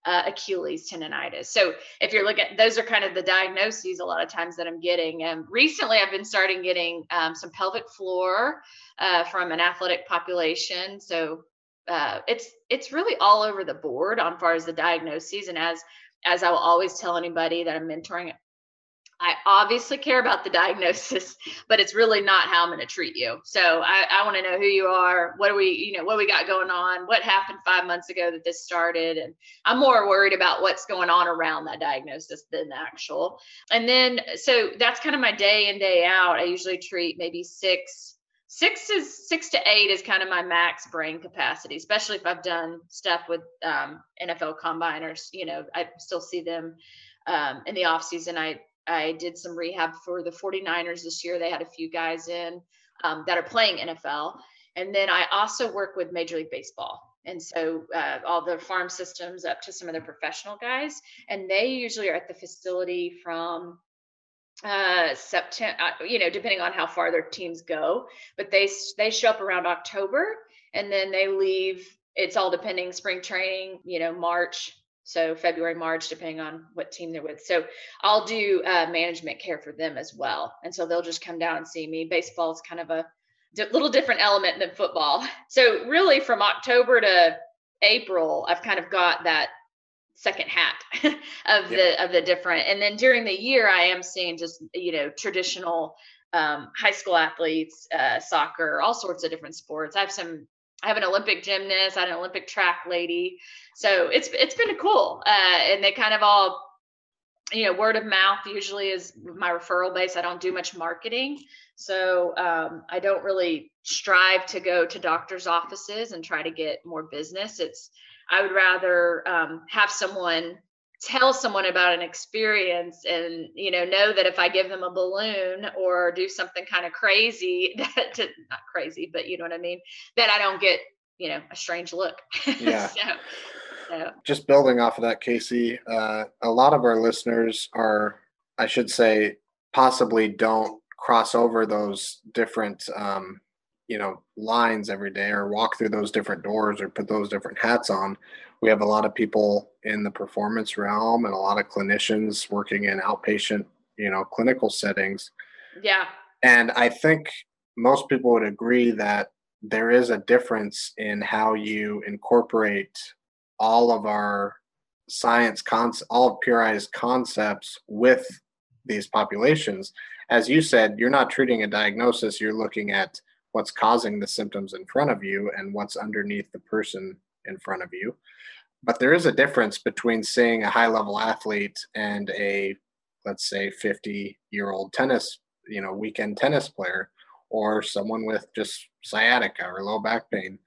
[SPEAKER 2] uh, Achilles tendonitis. So if you're looking at, those are kind of the diagnoses a lot of times that I'm getting. And recently I've been starting getting um, some pelvic floor uh, from an athletic population. So uh, it's it's really all over the board on far as the diagnoses. And as as I will always tell anybody that I'm mentoring, I obviously care about the diagnosis, but it's really not how I'm going to treat you. So I, I want to know who you are. What do we, you know, what we got going on? What happened five months ago that this started? And I'm more worried about what's going on around that diagnosis than the actual. And then, so that's kind of my day in, day out. I usually treat maybe six, six is six to eight is kind of my max brain capacity, especially if I've done stuff with um, N F L combiners. You know, I still see them um, in the off season. I, I did some rehab for the forty-niners this year. They had a few guys in um, that are playing N F L. And then I also work with Major League Baseball. And so uh, all the farm systems up to some of the professional guys. And they usually are at the facility from uh, September, uh, you know, depending on how far their teams go. But they, they show up around October and then they leave. It's all depending, spring training, you know, March. So February, March, depending on what team they're with. So I'll do uh, management care for them as well. And so they'll just come down and see me. Baseball is kind of a di- little different element than football. So really from October to April, I've kind of got that second hat of yep. the of the different. And then during the year, I am seeing just, you know, traditional um, high school athletes, uh, soccer, all sorts of different sports. I have some I have an Olympic gymnast, I had an Olympic track lady. So it's it's been cool. Uh, and they kind of all, you know, word of mouth usually is my referral base. I don't do much marketing. So um, I don't really strive to go to doctors' offices and try to get more business. It's, I would rather um, have someone tell someone about an experience and, you know, know that if I give them a balloon or do something kind of crazy, that to, not crazy, but you know what I mean, that I don't get, you know, a strange look.
[SPEAKER 1] Yeah.
[SPEAKER 2] so, so.
[SPEAKER 1] Just building off of that, Casey, uh, a lot of our listeners are, I should say, possibly don't cross over those different, um, you know, lines every day or walk through those different doors or put those different hats on. We have a lot of people in the performance realm and a lot of clinicians working in outpatient, you know, clinical settings.
[SPEAKER 2] Yeah.
[SPEAKER 1] And I think most people would agree that there is a difference in how you incorporate all of our science, cons- all of P R I's concepts with these populations. As you said, you're not treating a diagnosis, you're looking at what's causing the symptoms in front of you and what's underneath the person in front of you. But there is a difference between seeing a high-level athlete and a, let's say, fifty-year-old tennis, you know, weekend tennis player, or someone with just sciatica or low back pain.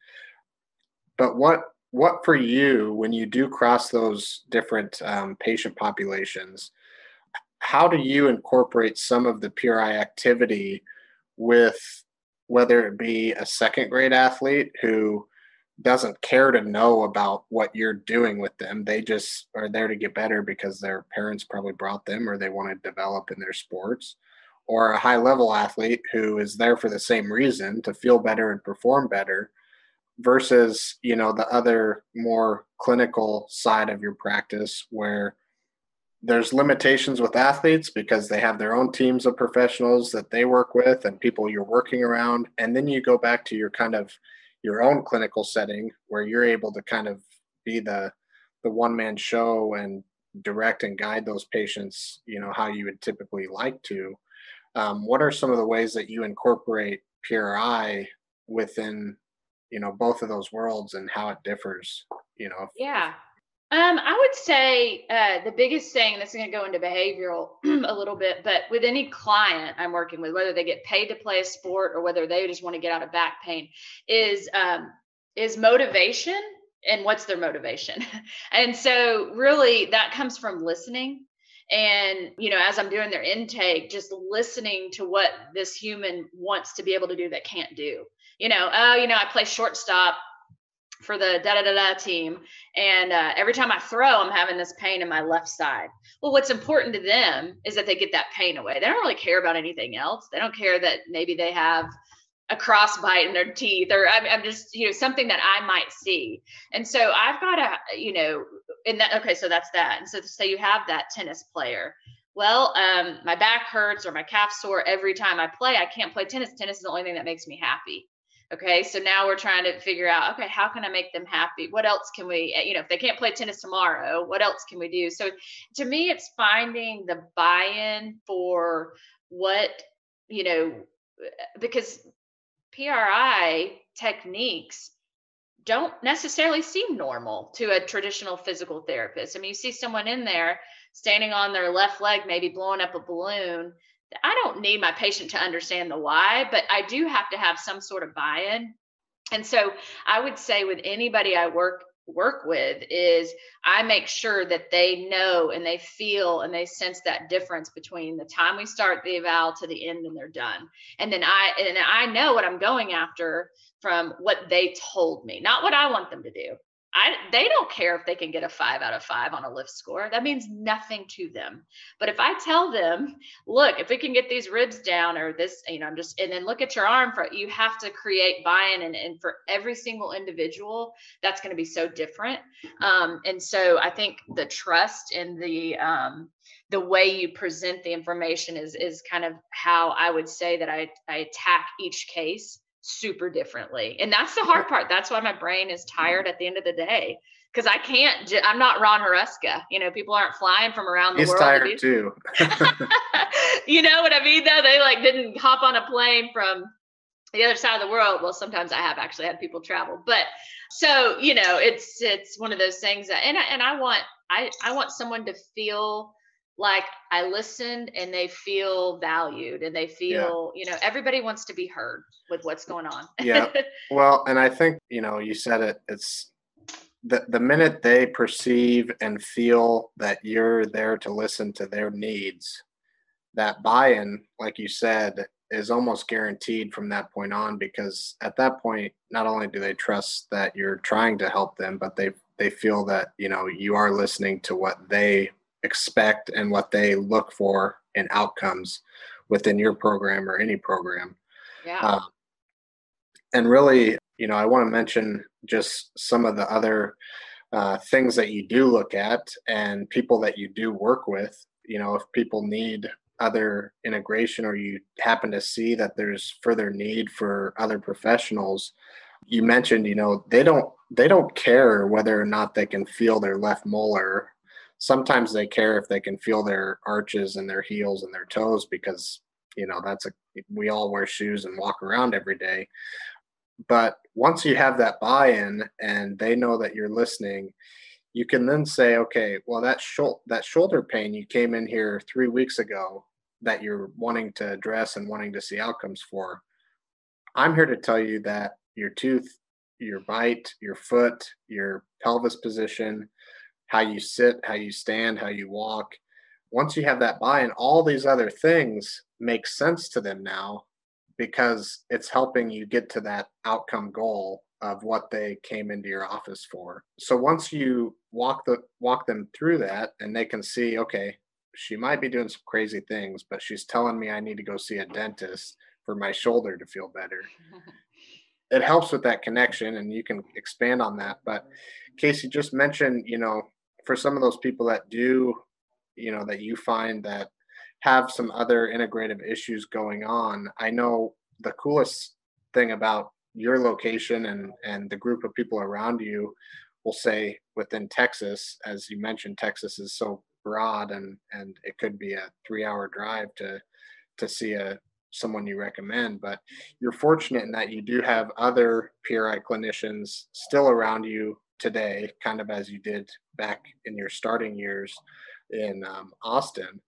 [SPEAKER 1] But what what for you, when you do cross those different um, patient populations, how do you incorporate some of the P R I activity with, whether it be a second grade athlete who doesn't care to know about what you're doing with them. They just are there to get better because their parents probably brought them or they want to develop in their sports, or a high level athlete who is there for the same reason, to feel better and perform better, versus, you know, the other more clinical side of your practice where there's limitations with athletes because they have their own teams of professionals that they work with and people you're working around. And then you go back to your kind of your own clinical setting where you're able to kind of be the the one-man show and direct and guide those patients, you know, how you would typically like to. Um, what are some of the ways that you incorporate P R I within, you know, both of those worlds and how it differs, you know? If,
[SPEAKER 2] yeah. Um, I would say uh, the biggest thing, and this is going to go into behavioral a little bit, but with any client I'm working with, whether they get paid to play a sport or whether they just want to get out of back pain, is um, is motivation and what's their motivation. And so really that comes from listening. And, you know, as I'm doing their intake, just listening to what this human wants to be able to do that can't do. You know, oh, you know, I play shortstop for the da da da da team. And uh, every time I throw, I'm having this pain in my left side. Well, what's important to them is that they get that pain away. They don't really care about anything else. They don't care that maybe they have a crossbite in their teeth, or I'm, I'm just, you know, something that I might see. And so I've got to, you know, in that, okay, so that's that. And so say you have that tennis player. Well, um, my back hurts or my calf sore every time I play. I can't play tennis. Tennis is the only thing that makes me happy. Okay, so now we're trying to figure out, okay, how can I make them happy? What else can we, you know, if they can't play tennis tomorrow, what else can we do? So to me, it's finding the buy-in for what, you know, because P R I techniques don't necessarily seem normal to a traditional physical therapist. I mean, you see someone in there standing on their left leg, maybe blowing up a balloon. I don't need my patient to understand the why, but I do have to have some sort of buy-in. And so I would say with anybody I work work with is I make sure that they know and they feel and they sense that difference between the time we start the eval to the end and they're done. And then I and I know what I'm going after from what they told me, not what I want them to do. I, they don't care if they can get a five out of five on a lift score. That means nothing to them. But if I tell them, look, if we can get these ribs down or this, you know, I'm just, and then look at your arm, for you have to create buy-in, and, and for every single individual, that's going to be so different. Um, and so I think the trust and the, um, the way you present the information is, is kind of how I would say that I, I attack each case super differently. And that's the hard part. That's why my brain is tired at the end of the day, because I can't, I'm not Ron Huruska. You know, people aren't flying from around the
[SPEAKER 1] He's
[SPEAKER 2] world.
[SPEAKER 1] tired
[SPEAKER 2] to be,
[SPEAKER 1] too.
[SPEAKER 2] You know what I mean, though? They like didn't hop on a plane from the other side of the world. Well, sometimes I have actually had people travel, but so, you know, it's, it's one of those things that, and I, and I want, I, I want someone to feel like I listened and they feel valued and they feel, yeah. you know, everybody wants to be heard with what's going on.
[SPEAKER 1] Yeah. Well, and I think, you know, you said it, it's the, the minute they perceive and feel that you're there to listen to their needs, that buy-in, like you said, is almost guaranteed from that point on, because at that point, not only do they trust that you're trying to help them, but they, they feel that, you know, you are listening to what they expect and what they look for in outcomes within your program or any program.
[SPEAKER 2] Yeah.
[SPEAKER 1] Uh, and really, you know, I want to mention just some of the other uh, things that you do look at and people that you do work with. You know, if people need other integration or you happen to see that there's further need for other professionals, you mentioned, you know, they don't they don't care whether or not they can feel their left molar. Sometimes they care if they can feel their arches and their heels and their toes, because, you know, that's a, we all wear shoes and walk around every day. But once you have that buy-in and they know that you're listening, you can then say, okay, well, that shoulder, that shoulder pain you came in here three weeks ago that you're wanting to address and wanting to see outcomes for, I'm here to tell you that your tooth, your bite, your foot, your pelvis position, how you sit, how you stand, how you walk. Once you have that buy-in, all these other things make sense to them now, because it's helping you get to that outcome goal of what they came into your office for. So once you walk the walk them through that and they can see, okay, she might be doing some crazy things, but she's telling me I need to go see a dentist for my shoulder to feel better. It helps with that connection, and you can expand on that. But Casey just mentioned, you know, for some of those people that do, you know, that you find that have some other integrative issues going on, I know the coolest thing about your location and, and the group of people around you will say within Texas, as you mentioned, Texas is so broad, and, and it could be a three hour drive to, to see a, someone you recommend, but you're fortunate in that you do have other P R I clinicians still around you today, kind of as you did back in your starting years in um, Austin.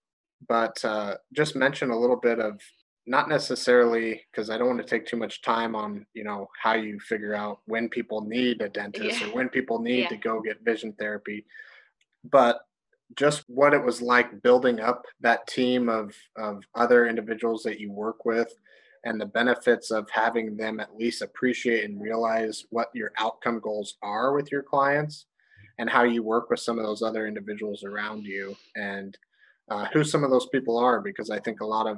[SPEAKER 1] But uh, just mention a little bit of, not necessarily, because I don't want to take too much time on, you know, how you figure out when people need a dentist
[SPEAKER 2] Yeah.
[SPEAKER 1] or when people need
[SPEAKER 2] Yeah.
[SPEAKER 1] to go get vision therapy, but just what it was like building up that team of, of other individuals that you work with, and the benefits of having them at least appreciate and realize what your outcome goals are with your clients, and how you work with some of those other individuals around you, and uh, who some of those people are, because I think a lot of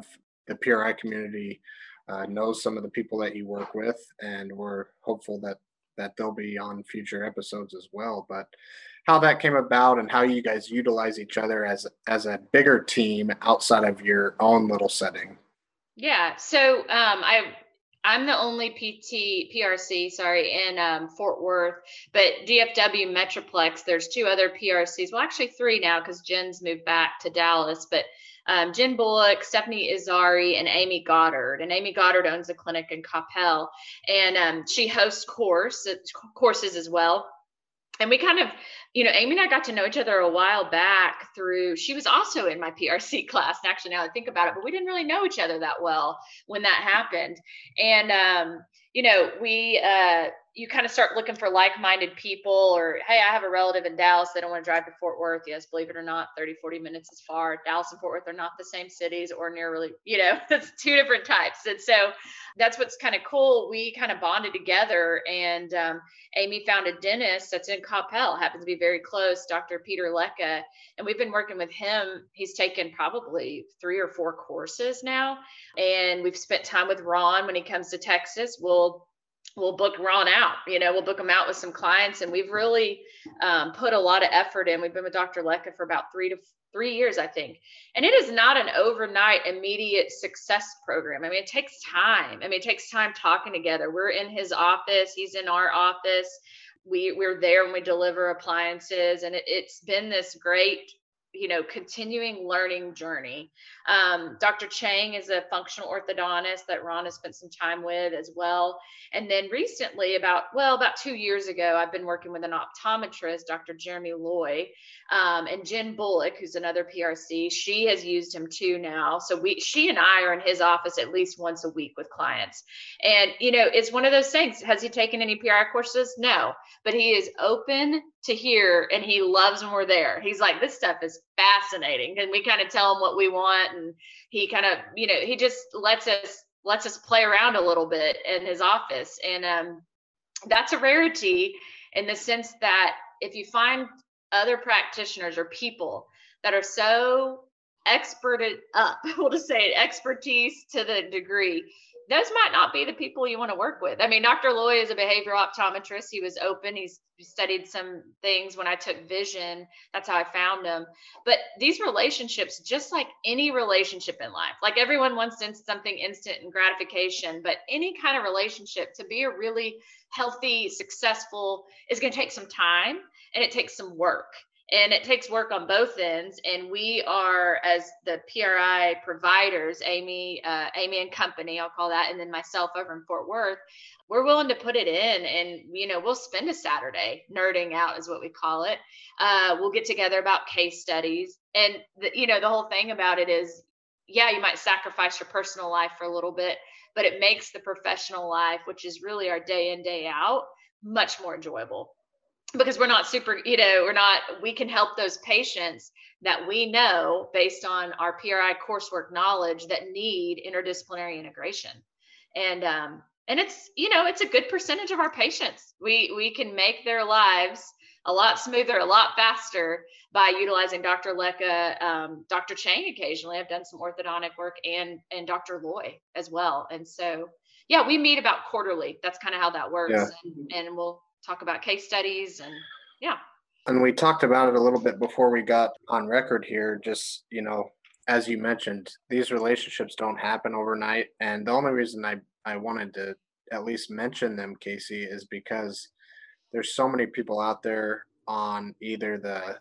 [SPEAKER 1] the P R I community uh, knows some of the people that you work with, and we're hopeful that that they'll be on future episodes as well. But how that came about and how you guys utilize each other as as a bigger team outside of your own little setting.
[SPEAKER 2] Yeah. So um, I I'm the only P T P R C, sorry, in um, Fort Worth, but D F W Metroplex. There's two other P R Cs. Well, actually three now because Jen's moved back to Dallas. But um, Jen Bullock, Stephanie Izari, and Amy Goddard. And Amy Goddard owns a clinic in Coppell, and um, she hosts course courses as well. And we kind of, you know, Amy and I got to know each other a while back through, she was also in my P R C class. And actually, now I think about it, but we didn't really know each other that well when that happened. And, um, you know, we, uh, you kind of start looking for like-minded people, or, hey, I have a relative in Dallas. They don't want to drive to Fort Worth. Yes, believe it or not, thirty, forty minutes is far. Dallas and Fort Worth are not the same cities or nearly, you know, it's two different types. And so that's what's kind of cool. We kind of bonded together, and um, Amy found a dentist that's in Coppell, happens to be very close, Doctor Peter Lecca. And we've been working with him. He's taken probably three or four courses now. And we've spent time with Ron when he comes to Texas. We'll we'll book Ron out, you know, we'll book him out with some clients. And we've really um, put a lot of effort in. We've been with Doctor Lecca for about three to three years, I think. And it is not an overnight immediate success program. I mean, it takes time. I mean, it takes time talking together. We're in his office. He's in our office. We we're there when we deliver appliances. And it, it's been this great, you know, continuing learning journey. Um, Doctor Chang is a functional orthodontist that Ron has spent some time with as well. And then recently, about, well, about two years ago, I've been working with an optometrist, Doctor Jeremy Loy, um, and Jen Bullock, who's another P R C. She has used him too now. So we, she and I are in his office at least once a week with clients. And, you know, it's one of those things. Has he taken any P R I courses? No, but he is open to hear, and he loves when we're there. He's like, this stuff is fascinating. And we kind of tell him what we want. And he kind of, you know, he just lets us, lets us play around a little bit in his office. And um, that's a rarity in the sense that if you find other practitioners or people that are so expert up, we'll just say it, expertise to the degree, those might not be the people you want to work with. I mean, Doctor Loy is a behavioral optometrist. He was open. He's studied some things when I took vision. That's how I found him. But these relationships, just like any relationship in life, like everyone wants something instant and gratification, but any kind of relationship to be a really healthy, successful is going to take some time, and it takes some work. And it takes work on both ends. And we are, as the P R I providers, Amy, uh, Amy and company, I'll call that, and then myself over in Fort Worth, we're willing to put it in. And, you know, we'll spend a Saturday nerding out is what we call it. Uh, we'll get together about case studies. And, the, you know, the whole thing about it is, yeah, you might sacrifice your personal life for a little bit, but it makes the professional life, which is really our day in, day out, much more enjoyable. Because we're not super, you know, we're not, we can help those patients that we know based on our P R I coursework knowledge that need interdisciplinary integration. And, um, and it's, you know, it's a good percentage of our patients. We, we can make their lives a lot smoother, a lot faster by utilizing Doctor Lecca, um, Doctor Chang occasionally. I've done some orthodontic work, and, and Doctor Loy as well. And so, yeah, we meet about quarterly. That's kind of how that works.
[SPEAKER 1] Yeah.
[SPEAKER 2] And, and we'll talk about case studies, and yeah.
[SPEAKER 1] And we talked about it a little bit before we got on record here. Just, you know, as you mentioned, these relationships don't happen overnight. And the only reason I, I wanted to at least mention them, Casey, is because there's so many people out there on either the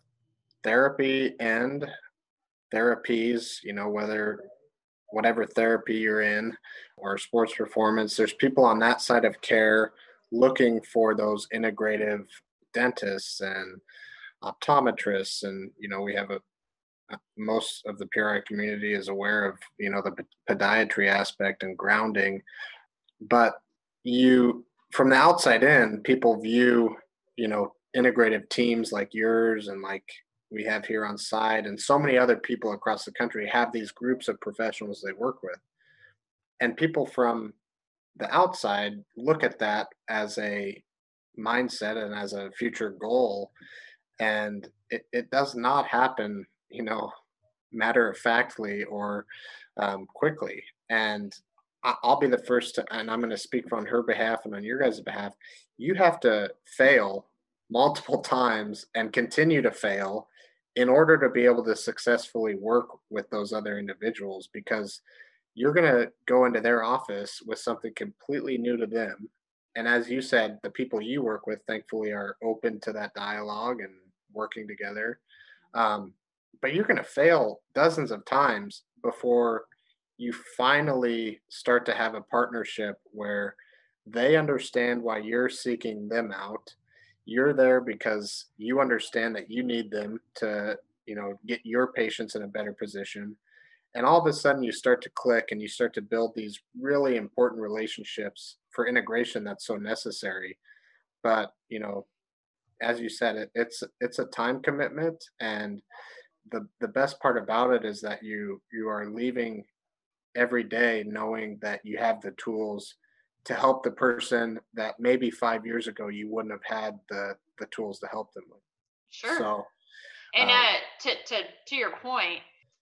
[SPEAKER 1] therapy end, therapies, you know, whether whatever therapy you're in, or sports performance, there's people on that side of care looking for those integrative dentists and optometrists. And, you know, we have a, most of the P R I community is aware of, you know, the podiatry aspect and grounding. But you, from the outside in, people view, you know, integrative teams like yours and like we have here on side, and so many other people across the country have these groups of professionals they work with. And people from the outside look at that as a mindset and as a future goal. And it, it does not happen, you know, matter of factly or um, quickly. And I- I'll be the first to, and I'm going to speak on her behalf and on your guys' behalf. You have to fail multiple times and continue to fail in order to be able to successfully work with those other individuals, because you're going to go into their office with something completely new to them. And as you said, the people you work with, thankfully, are open to that dialogue and working together. Um, but you're going to fail dozens of times before you finally start to have a partnership where they understand why you're seeking them out. You're there because you understand that you need them to, you know, get your patients in a better position. And all of a sudden you start to click and you start to build these really important relationships for integration that's so necessary. But, you know, as you said, it, it's it's a time commitment, and the the best part about it is that you you are leaving every day knowing that you have the tools to help the person that maybe five years ago you wouldn't have had the the tools to help them with.
[SPEAKER 2] Sure.
[SPEAKER 1] So,
[SPEAKER 2] And
[SPEAKER 1] um,
[SPEAKER 2] uh, to to to your point,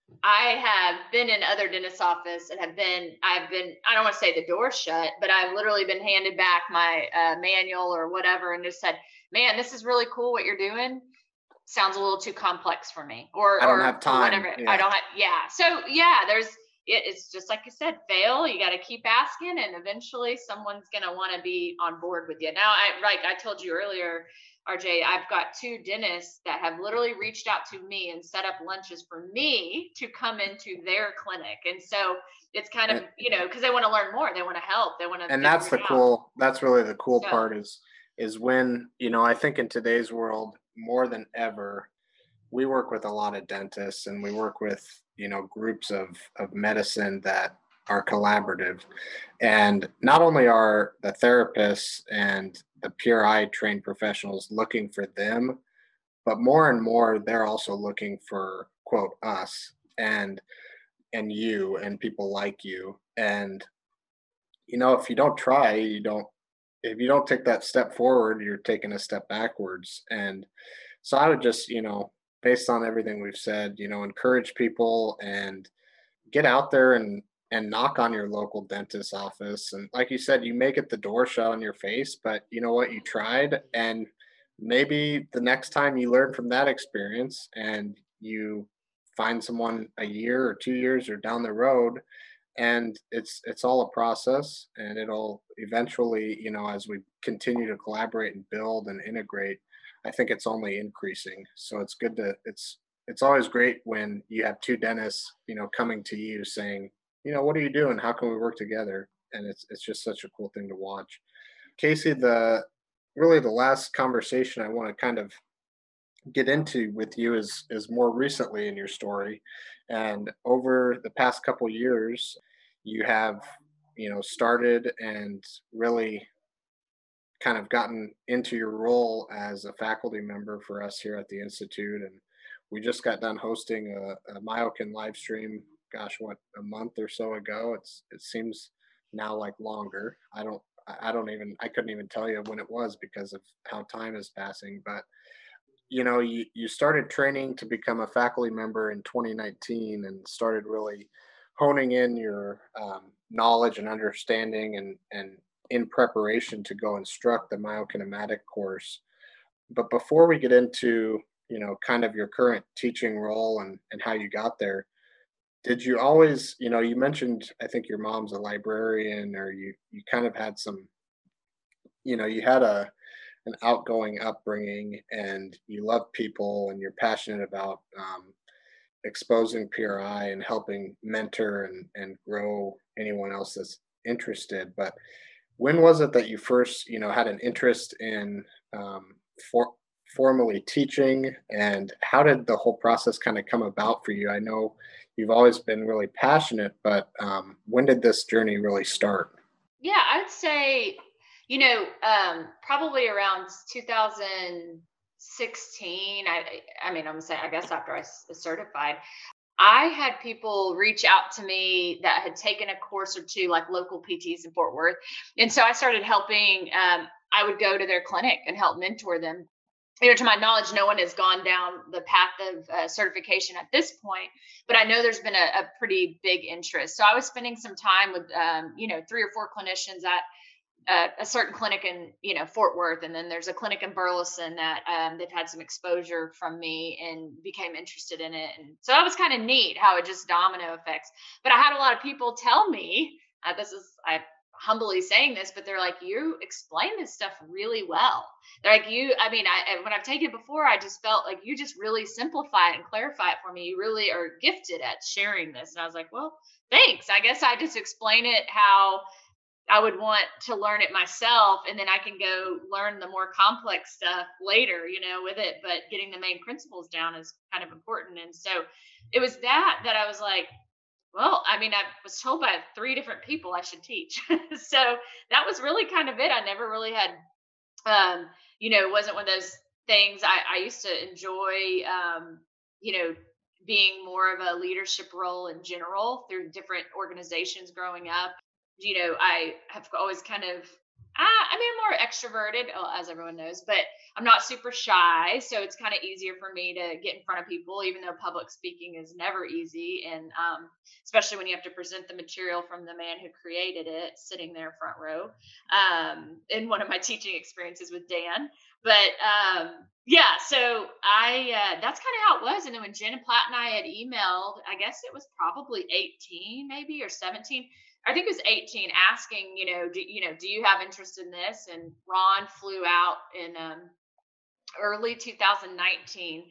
[SPEAKER 2] I have been in other dentist office and have been, I've been, I don't want to say the door shut, but I've literally been handed back my uh, manual or whatever and just said, man, this is really cool what you're doing. Sounds a little too complex for me, or,
[SPEAKER 1] I don't
[SPEAKER 2] or,
[SPEAKER 1] have
[SPEAKER 2] or whatever.
[SPEAKER 1] time.
[SPEAKER 2] I
[SPEAKER 1] Yeah,
[SPEAKER 2] don't have, yeah. So yeah, there's, it, it's just like you said, fail. You got to keep asking, and eventually someone's going to want to be on board with you. Now, I, like I told you earlier, R J, I've got two dentists that have literally reached out to me and set up lunches for me to come into their clinic. And so it's kind of,
[SPEAKER 1] and
[SPEAKER 2] you know, because they want to learn more, they want to help, they want to
[SPEAKER 1] and
[SPEAKER 2] figure
[SPEAKER 1] that's
[SPEAKER 2] it
[SPEAKER 1] the
[SPEAKER 2] out.
[SPEAKER 1] cool. That's really the cool
[SPEAKER 2] So
[SPEAKER 1] part is is when, you know, I think in today's world more than ever, we work with a lot of dentists and we work with, you know, groups of of medicine that are collaborative. And not only are the therapists and the P R I trained professionals looking for them, but more and more they're also looking for quote us and and you and people like you. And you know, if you don't try, you don't, if you don't take that step forward, you're taking a step backwards. And so I would just, you know, based on everything we've said, you know, encourage people and get out there and and knock on your local dentist office. And like you said, you may get the door shut on your face, but you know what? You tried, and maybe the next time you learn from that experience and you find someone a year or two years or down the road, and it's it's all a process, and it'll eventually, you know, as we continue to collaborate and build and integrate, I think it's only increasing. So it's good to, it's it's always great when you have two dentists, you know, coming to you saying, you know, what are you doing, how can we work together? And it's it's just such a cool thing to watch. Casey, the really the last conversation I want to kind of get into with you is is more recently in your story. And over the past couple years you have, you know, started and really kind of gotten into your role as a faculty member for us here at the institute. And we just got done hosting a, a Myokin live stream, gosh, what, a month or so ago. It's it seems now like longer. I don't I I don't even, I couldn't even tell you when it was because of how time is passing. But you know, you, you started training to become a faculty member in twenty nineteen and started really honing in your um, knowledge and understanding, and, and in preparation to go instruct the myokinematic course. But before we get into, you know, kind of your current teaching role and, and how you got there, did you always, you know, you mentioned, I think your mom's a librarian, or you, you kind of had some, you know, you had a, an outgoing upbringing and you love people and you're passionate about um, exposing P R I and helping mentor and, and grow anyone else that's interested. But when was it that you first, you know, had an interest in um, for, formally teaching, and how did the whole process kind of come about for you? I know you've always been really passionate, but um, when did this journey really start?
[SPEAKER 2] yeah, I'd say, you know, um, probably around two thousand sixteen. I, I mean, I'm saying, I guess after I s- certified, I had people reach out to me that had taken a course or two, like local P Ts in Fort Worth. And so I started helping. Um, I would go to their clinic and help mentor them. you know, to my knowledge, no one has gone down the path of uh, certification at this point, but I know there's been a, a pretty big interest. So I was spending some time with, um, you know, three or four clinicians at uh, a certain clinic in, you know, Fort Worth. And then there's a clinic in Burleson that um, they've had some exposure from me and became interested in it. And so that was kind of neat how it just domino effects. But I had a lot of people tell me, uh, this is, I humbly saying this, but they're like, you explain this stuff really well. They're like, you, I mean, I, when I've taken it before, I just felt like you just really simplify it and clarify it for me. You really are gifted at sharing this. And I was like, well, thanks. I guess I just explain it how I would want to learn it myself, and then I can go learn the more complex stuff later, you know, with it. But getting the main principles down is kind of important. And so it was that that I was like, well, I mean, I was told by three different people I should teach. So that was really kind of it. I never really had, um, you know, it wasn't one of those things. I, I used to enjoy, um, you know, being more of a leadership role in general through different organizations growing up. You know, I have always kind of, uh, I mean, I'm more extroverted, uh, as everyone knows, but I'm not super shy. So it's kind of easier for me to get in front of people, even though public speaking is never easy. And um, especially when you have to present the material from the man who created it, sitting there front row, um, in one of my teaching experiences with Dan. But um, yeah, so I, uh, that's kind of how it was. And then when Jen and Platt and I had emailed, I guess it was probably eighteen, maybe, or seventeen. I think it was eighteen, asking, you know, do you know, do you have interest in this? And Ron flew out in um, early two thousand nineteen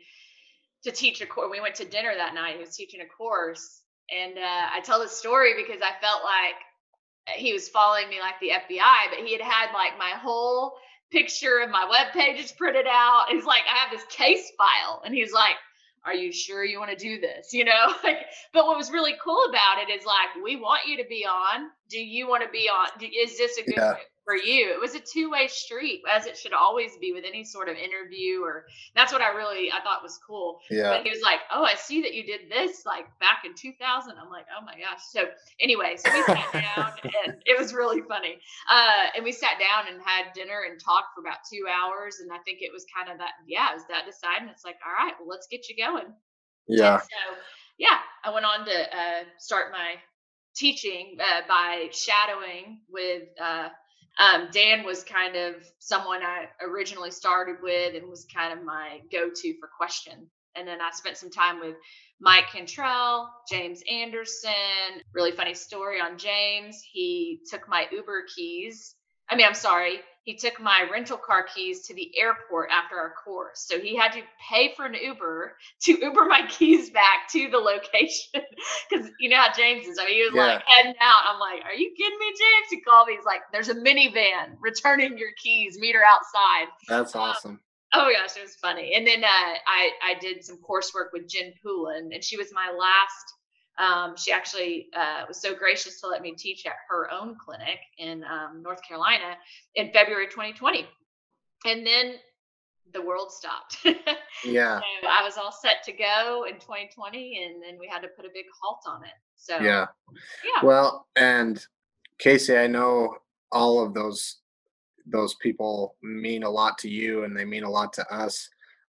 [SPEAKER 2] to teach a course. We went to dinner that night. He was teaching a course, and uh, I tell this story because I felt like he was following me like the F B I, but he had had like my whole picture of my web pages printed out. He's like, I have this case file, and he's like, are you sure you want to do this? You know, like, but what was really cool about it is like, we want you to be on. Do you want to be on? Is this a good
[SPEAKER 1] Yeah.
[SPEAKER 2] fit for you? It was a two-way street, as it should always be with any sort of interview, or that's what I really, I thought was cool.
[SPEAKER 1] Yeah.
[SPEAKER 2] But he was like, oh, I see that you did this like back in two thousand. I'm like, oh my gosh. So anyway, so we sat down and it was really funny. Uh, and we sat down and had dinner and talked for about two hours. And I think it was kind of that, yeah, it was that deciding. It's like, all right, well, let's get you going.
[SPEAKER 1] Yeah.
[SPEAKER 2] And so, yeah, I went on to uh, start my teaching uh, by shadowing with uh, um, Dan. Was kind of someone I originally started with and was kind of my go-to for question. And then I spent some time with Mike Cantrell, James Anderson. Really funny story on James. He took my Uber keys. I mean, I'm sorry. He took my rental car keys to the airport after our course. So he had to pay for an Uber to Uber my keys back to the location. Because you know how James is. I mean, he was
[SPEAKER 1] Yeah.
[SPEAKER 2] like heading out. I'm like, are you kidding me, James? He called me. He's like, there's a minivan returning your keys. Meet her outside.
[SPEAKER 1] That's
[SPEAKER 2] Um,
[SPEAKER 1] awesome.
[SPEAKER 2] Oh my gosh, it was funny. And then uh, I I did some coursework with Jen Poulin, and she was my last. Um, she actually uh, was so gracious to let me teach at her own clinic in um, North Carolina in February twenty twenty. And then the world stopped.
[SPEAKER 1] Yeah.
[SPEAKER 2] So I was all set to go in twenty twenty, and then we had to put a big halt on it. So
[SPEAKER 1] Yeah.
[SPEAKER 2] yeah,
[SPEAKER 1] Well, and Casey, I know all of those those people mean a lot to you, and they mean a lot to us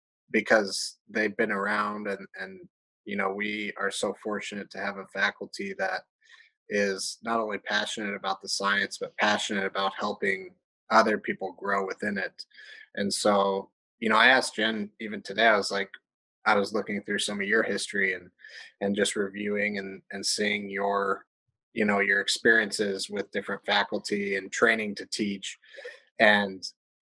[SPEAKER 1] because they've been around, and and you know, we are so fortunate to have a faculty that is not only passionate about the science but passionate about helping other people grow within it. And so, you know, I asked Jen even today, I was like, I was looking through some of your history and and just reviewing and and seeing your, you know, your experiences with different faculty and training to teach. And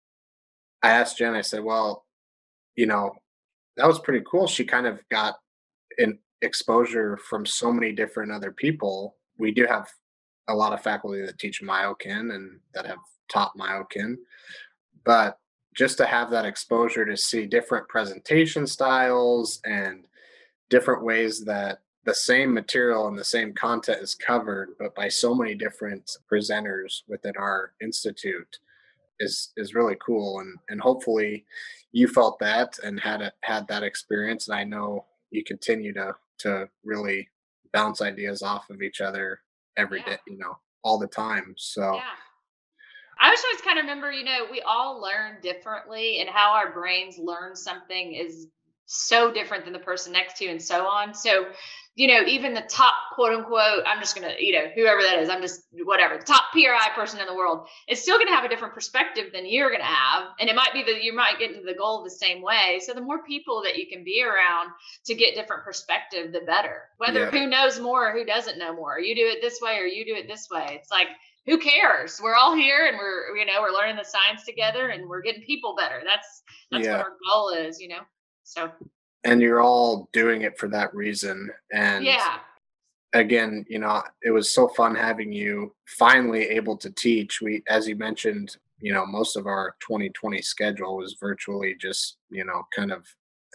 [SPEAKER 1] I asked Jen, I said, well, you know, that was pretty cool. She kind of got an exposure from so many different other people. We do have a lot of faculty that teach Myokin and that have taught Myokin, but just to have that exposure to see different presentation styles and different ways that the same material and the same content is covered, but by so many different presenters within our institute is is really cool. And and hopefully you felt that and had a, had that experience. And I know you continue to to really bounce ideas off of each other every
[SPEAKER 2] yeah,
[SPEAKER 1] day, you know, all the time. So
[SPEAKER 2] yeah. I just always kind of remember, you know, we all learn differently, and how our brains learn something is so different than the person next to you, and so on. So, you know, even the top quote unquote, I'm just gonna, you know, whoever that is, I'm just whatever, the top P R I person in the world is still gonna have a different perspective than you're gonna have. And it might be that you might get to the goal the same way. So the more people that you can be around to get different perspective, the better. Whether
[SPEAKER 1] Yeah.
[SPEAKER 2] who knows more or who doesn't know more. You do it this way or you do it this way. It's like, who cares? We're all here, and we're, you know, we're learning the science together, and we're getting people better. That's that's what
[SPEAKER 1] Yeah.
[SPEAKER 2] our goal is, you know. So
[SPEAKER 1] And you're all doing it for that reason. And
[SPEAKER 2] yeah.
[SPEAKER 1] again, you know, it was so fun having you finally able to teach. We, as you mentioned, you know, most of our twenty twenty schedule was virtually just, you know, kind of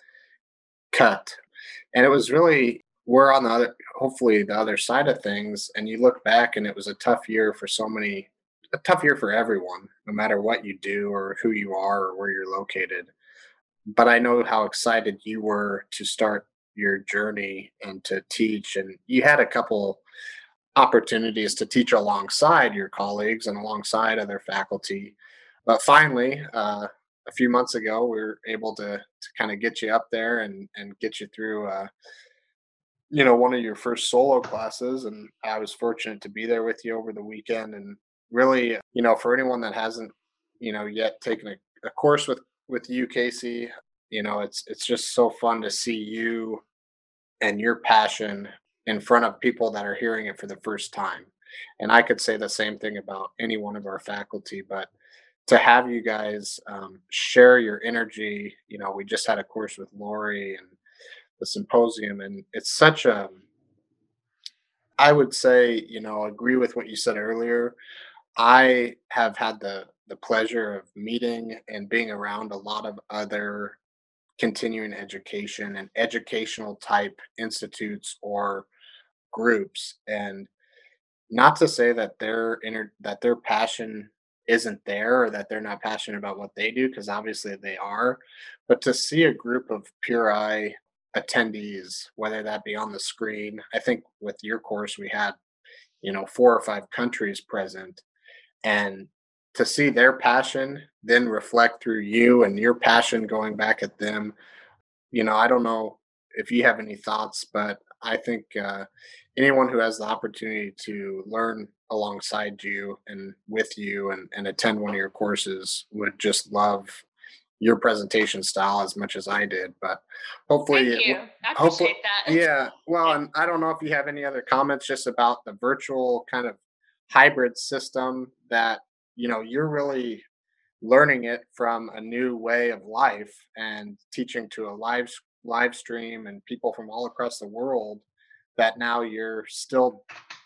[SPEAKER 1] cut. And it was really, we're on the other, hopefully the other side of things. And you look back and it was a tough year for so many, a tough year for everyone, no matter what you do or who you are or where you're located. But I know how excited you were to start your journey and to teach. And you had a couple opportunities to teach alongside your colleagues and alongside other faculty. But finally, uh, a few months ago, we were able to to kind of get you up there and and get you through, uh, you know, one of your first solo classes. And I was fortunate to be there with you over the weekend. And really, you know, for anyone that hasn't, you know, yet taken a, a course with with you, Casey, you know, it's it's just so fun to see you and your passion in front of people that are hearing it for the first time. And I could say the same thing about any one of our faculty, but to have you guys um, share your energy, you know, we just had a course with Lori and the symposium, and it's such a, I would say, you know, agree with what you said earlier. I have had the the pleasure of meeting and being around a lot of other continuing education and educational type institutes or groups. And not to say that their inner that their passion isn't there or that they're not passionate about what they do, because obviously they are. But to see a group of pure eye attendees, whether that be on the screen, I think with your course we had, you know, four or five countries present, and to see their passion then reflect through you and your passion going back at them. You know, I don't know if you have any thoughts, but I think uh, anyone who has the opportunity to learn alongside you and with you and, and attend one of your courses would just love your presentation style as much as I did. But hopefully,
[SPEAKER 2] Thank
[SPEAKER 1] it,
[SPEAKER 2] you.
[SPEAKER 1] w-
[SPEAKER 2] I
[SPEAKER 1] hopefully,
[SPEAKER 2] appreciate that.
[SPEAKER 1] yeah. Well,
[SPEAKER 2] Yeah.
[SPEAKER 1] and I don't know if you have any other comments just about the virtual kind of hybrid system that, you know, you're really learning it from a new way of life and teaching to a live s- live stream and people from all across the world that now you're still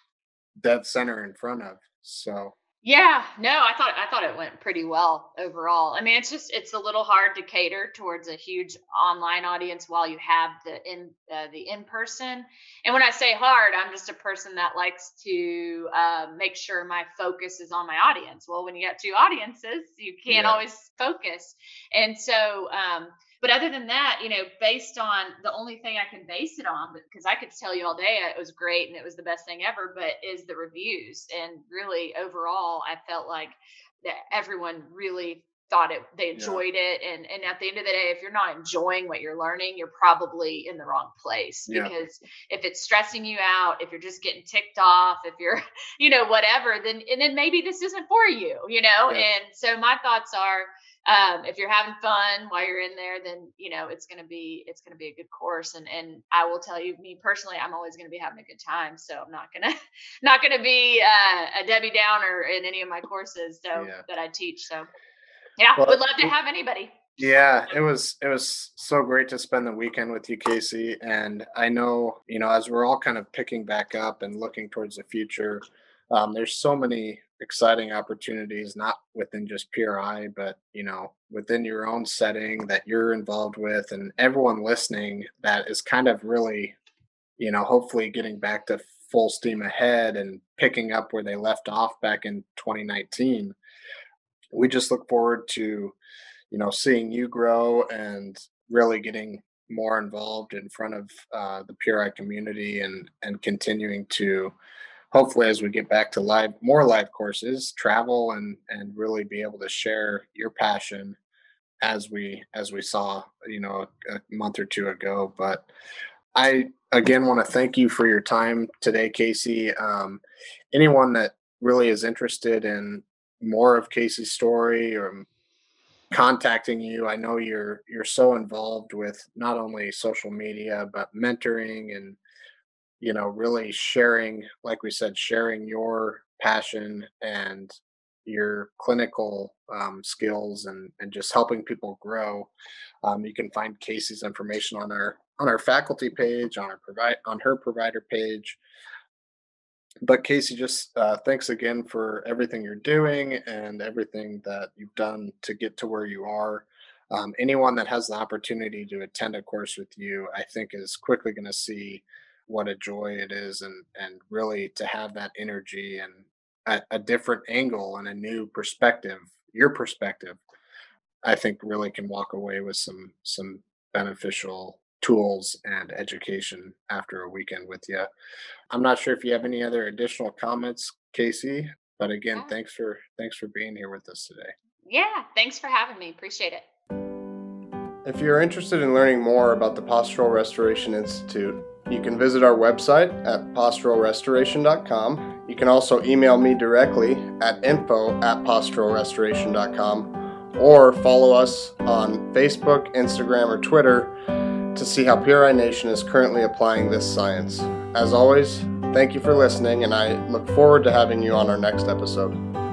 [SPEAKER 1] dead center in front of. So
[SPEAKER 2] Yeah, no, I thought I thought it went pretty well overall. I mean, it's just it's a little hard to cater towards a huge online audience while you have the in uh, the in person. And when I say hard, I'm just a person that likes to uh, make sure my focus is on my audience. Well, when you got two audiences, you can't
[SPEAKER 1] yeah,
[SPEAKER 2] always focus. And so, um, but other than that, you know, based on the only thing I can base it on, because I could tell you all day it was great and it was the best thing ever, but is the reviews. And really, overall, I felt like that everyone really thought it, they
[SPEAKER 1] yeah,
[SPEAKER 2] enjoyed it. And and at the end of the day, if you're not enjoying what you're learning, you're probably in the wrong place.
[SPEAKER 1] yeah,
[SPEAKER 2] Because if it's stressing you out, if you're just getting ticked off, if you're, you know, whatever, then and then maybe this isn't for you, you know.
[SPEAKER 1] yeah.
[SPEAKER 2] And so my thoughts are, um, if you're having fun while you're in there, then you know it's going to be it's going to be a good course. And and I will tell you, me personally, I'm always going to be having a good time, so I'm not gonna not gonna be uh, a Debbie Downer in any of my courses so
[SPEAKER 1] Yeah.
[SPEAKER 2] that I teach. So yeah,
[SPEAKER 1] Well,
[SPEAKER 2] would love to
[SPEAKER 1] w-
[SPEAKER 2] have anybody.
[SPEAKER 1] yeah, it was it was so great to spend the weekend with you, Casey. And I know, you know, as we're all kind of picking back up and looking towards the future, um, there's so many exciting opportunities, not within just P R I, but you know, within your own setting that you're involved with, and everyone listening that is kind of really, you know, hopefully getting back to full steam ahead and picking up where they left off back in twenty nineteen. We just look forward to, you know, seeing you grow and really getting more involved in front of uh, the P R I community and and continuing to hopefully as we get back to live, more live courses, travel and, and really be able to share your passion as we, as we saw, you know, a, a month or two ago. But I, again, want to thank you for your time today, Casey. Um, anyone that really is interested in more of Casey's story or contacting you, I know you're you're so involved with not only social media but mentoring and you know really sharing, like we said, sharing your passion and your clinical um, skills and and just helping people grow. Um, you can find Casey's information on our on our faculty page, on our provide on her provider page. But Casey, just uh, thanks again for everything you're doing and everything that you've done to get to where you are. Um, anyone that has the opportunity to attend a course with you, I think, is quickly going to see what a joy it is, and and really to have that energy and a, a different angle and a new perspective, your perspective, I think really can walk away with some some beneficial tools and education after a weekend with you. I'm not sure if you have any other additional comments, Casey, but again,
[SPEAKER 2] Yeah.
[SPEAKER 1] thanks for thanks for being here with us today.
[SPEAKER 2] Yeah. Thanks for having me. Appreciate it.
[SPEAKER 3] If you're interested in learning more about the Postural Restoration Institute, you can visit our website at postural restoration dot com. You can also email me directly at info at postural restoration dot com or follow us on Facebook, Instagram, or Twitter to see how P R I Nation is currently applying this science. As always, thank you for listening, and I look forward to having you on our next episode.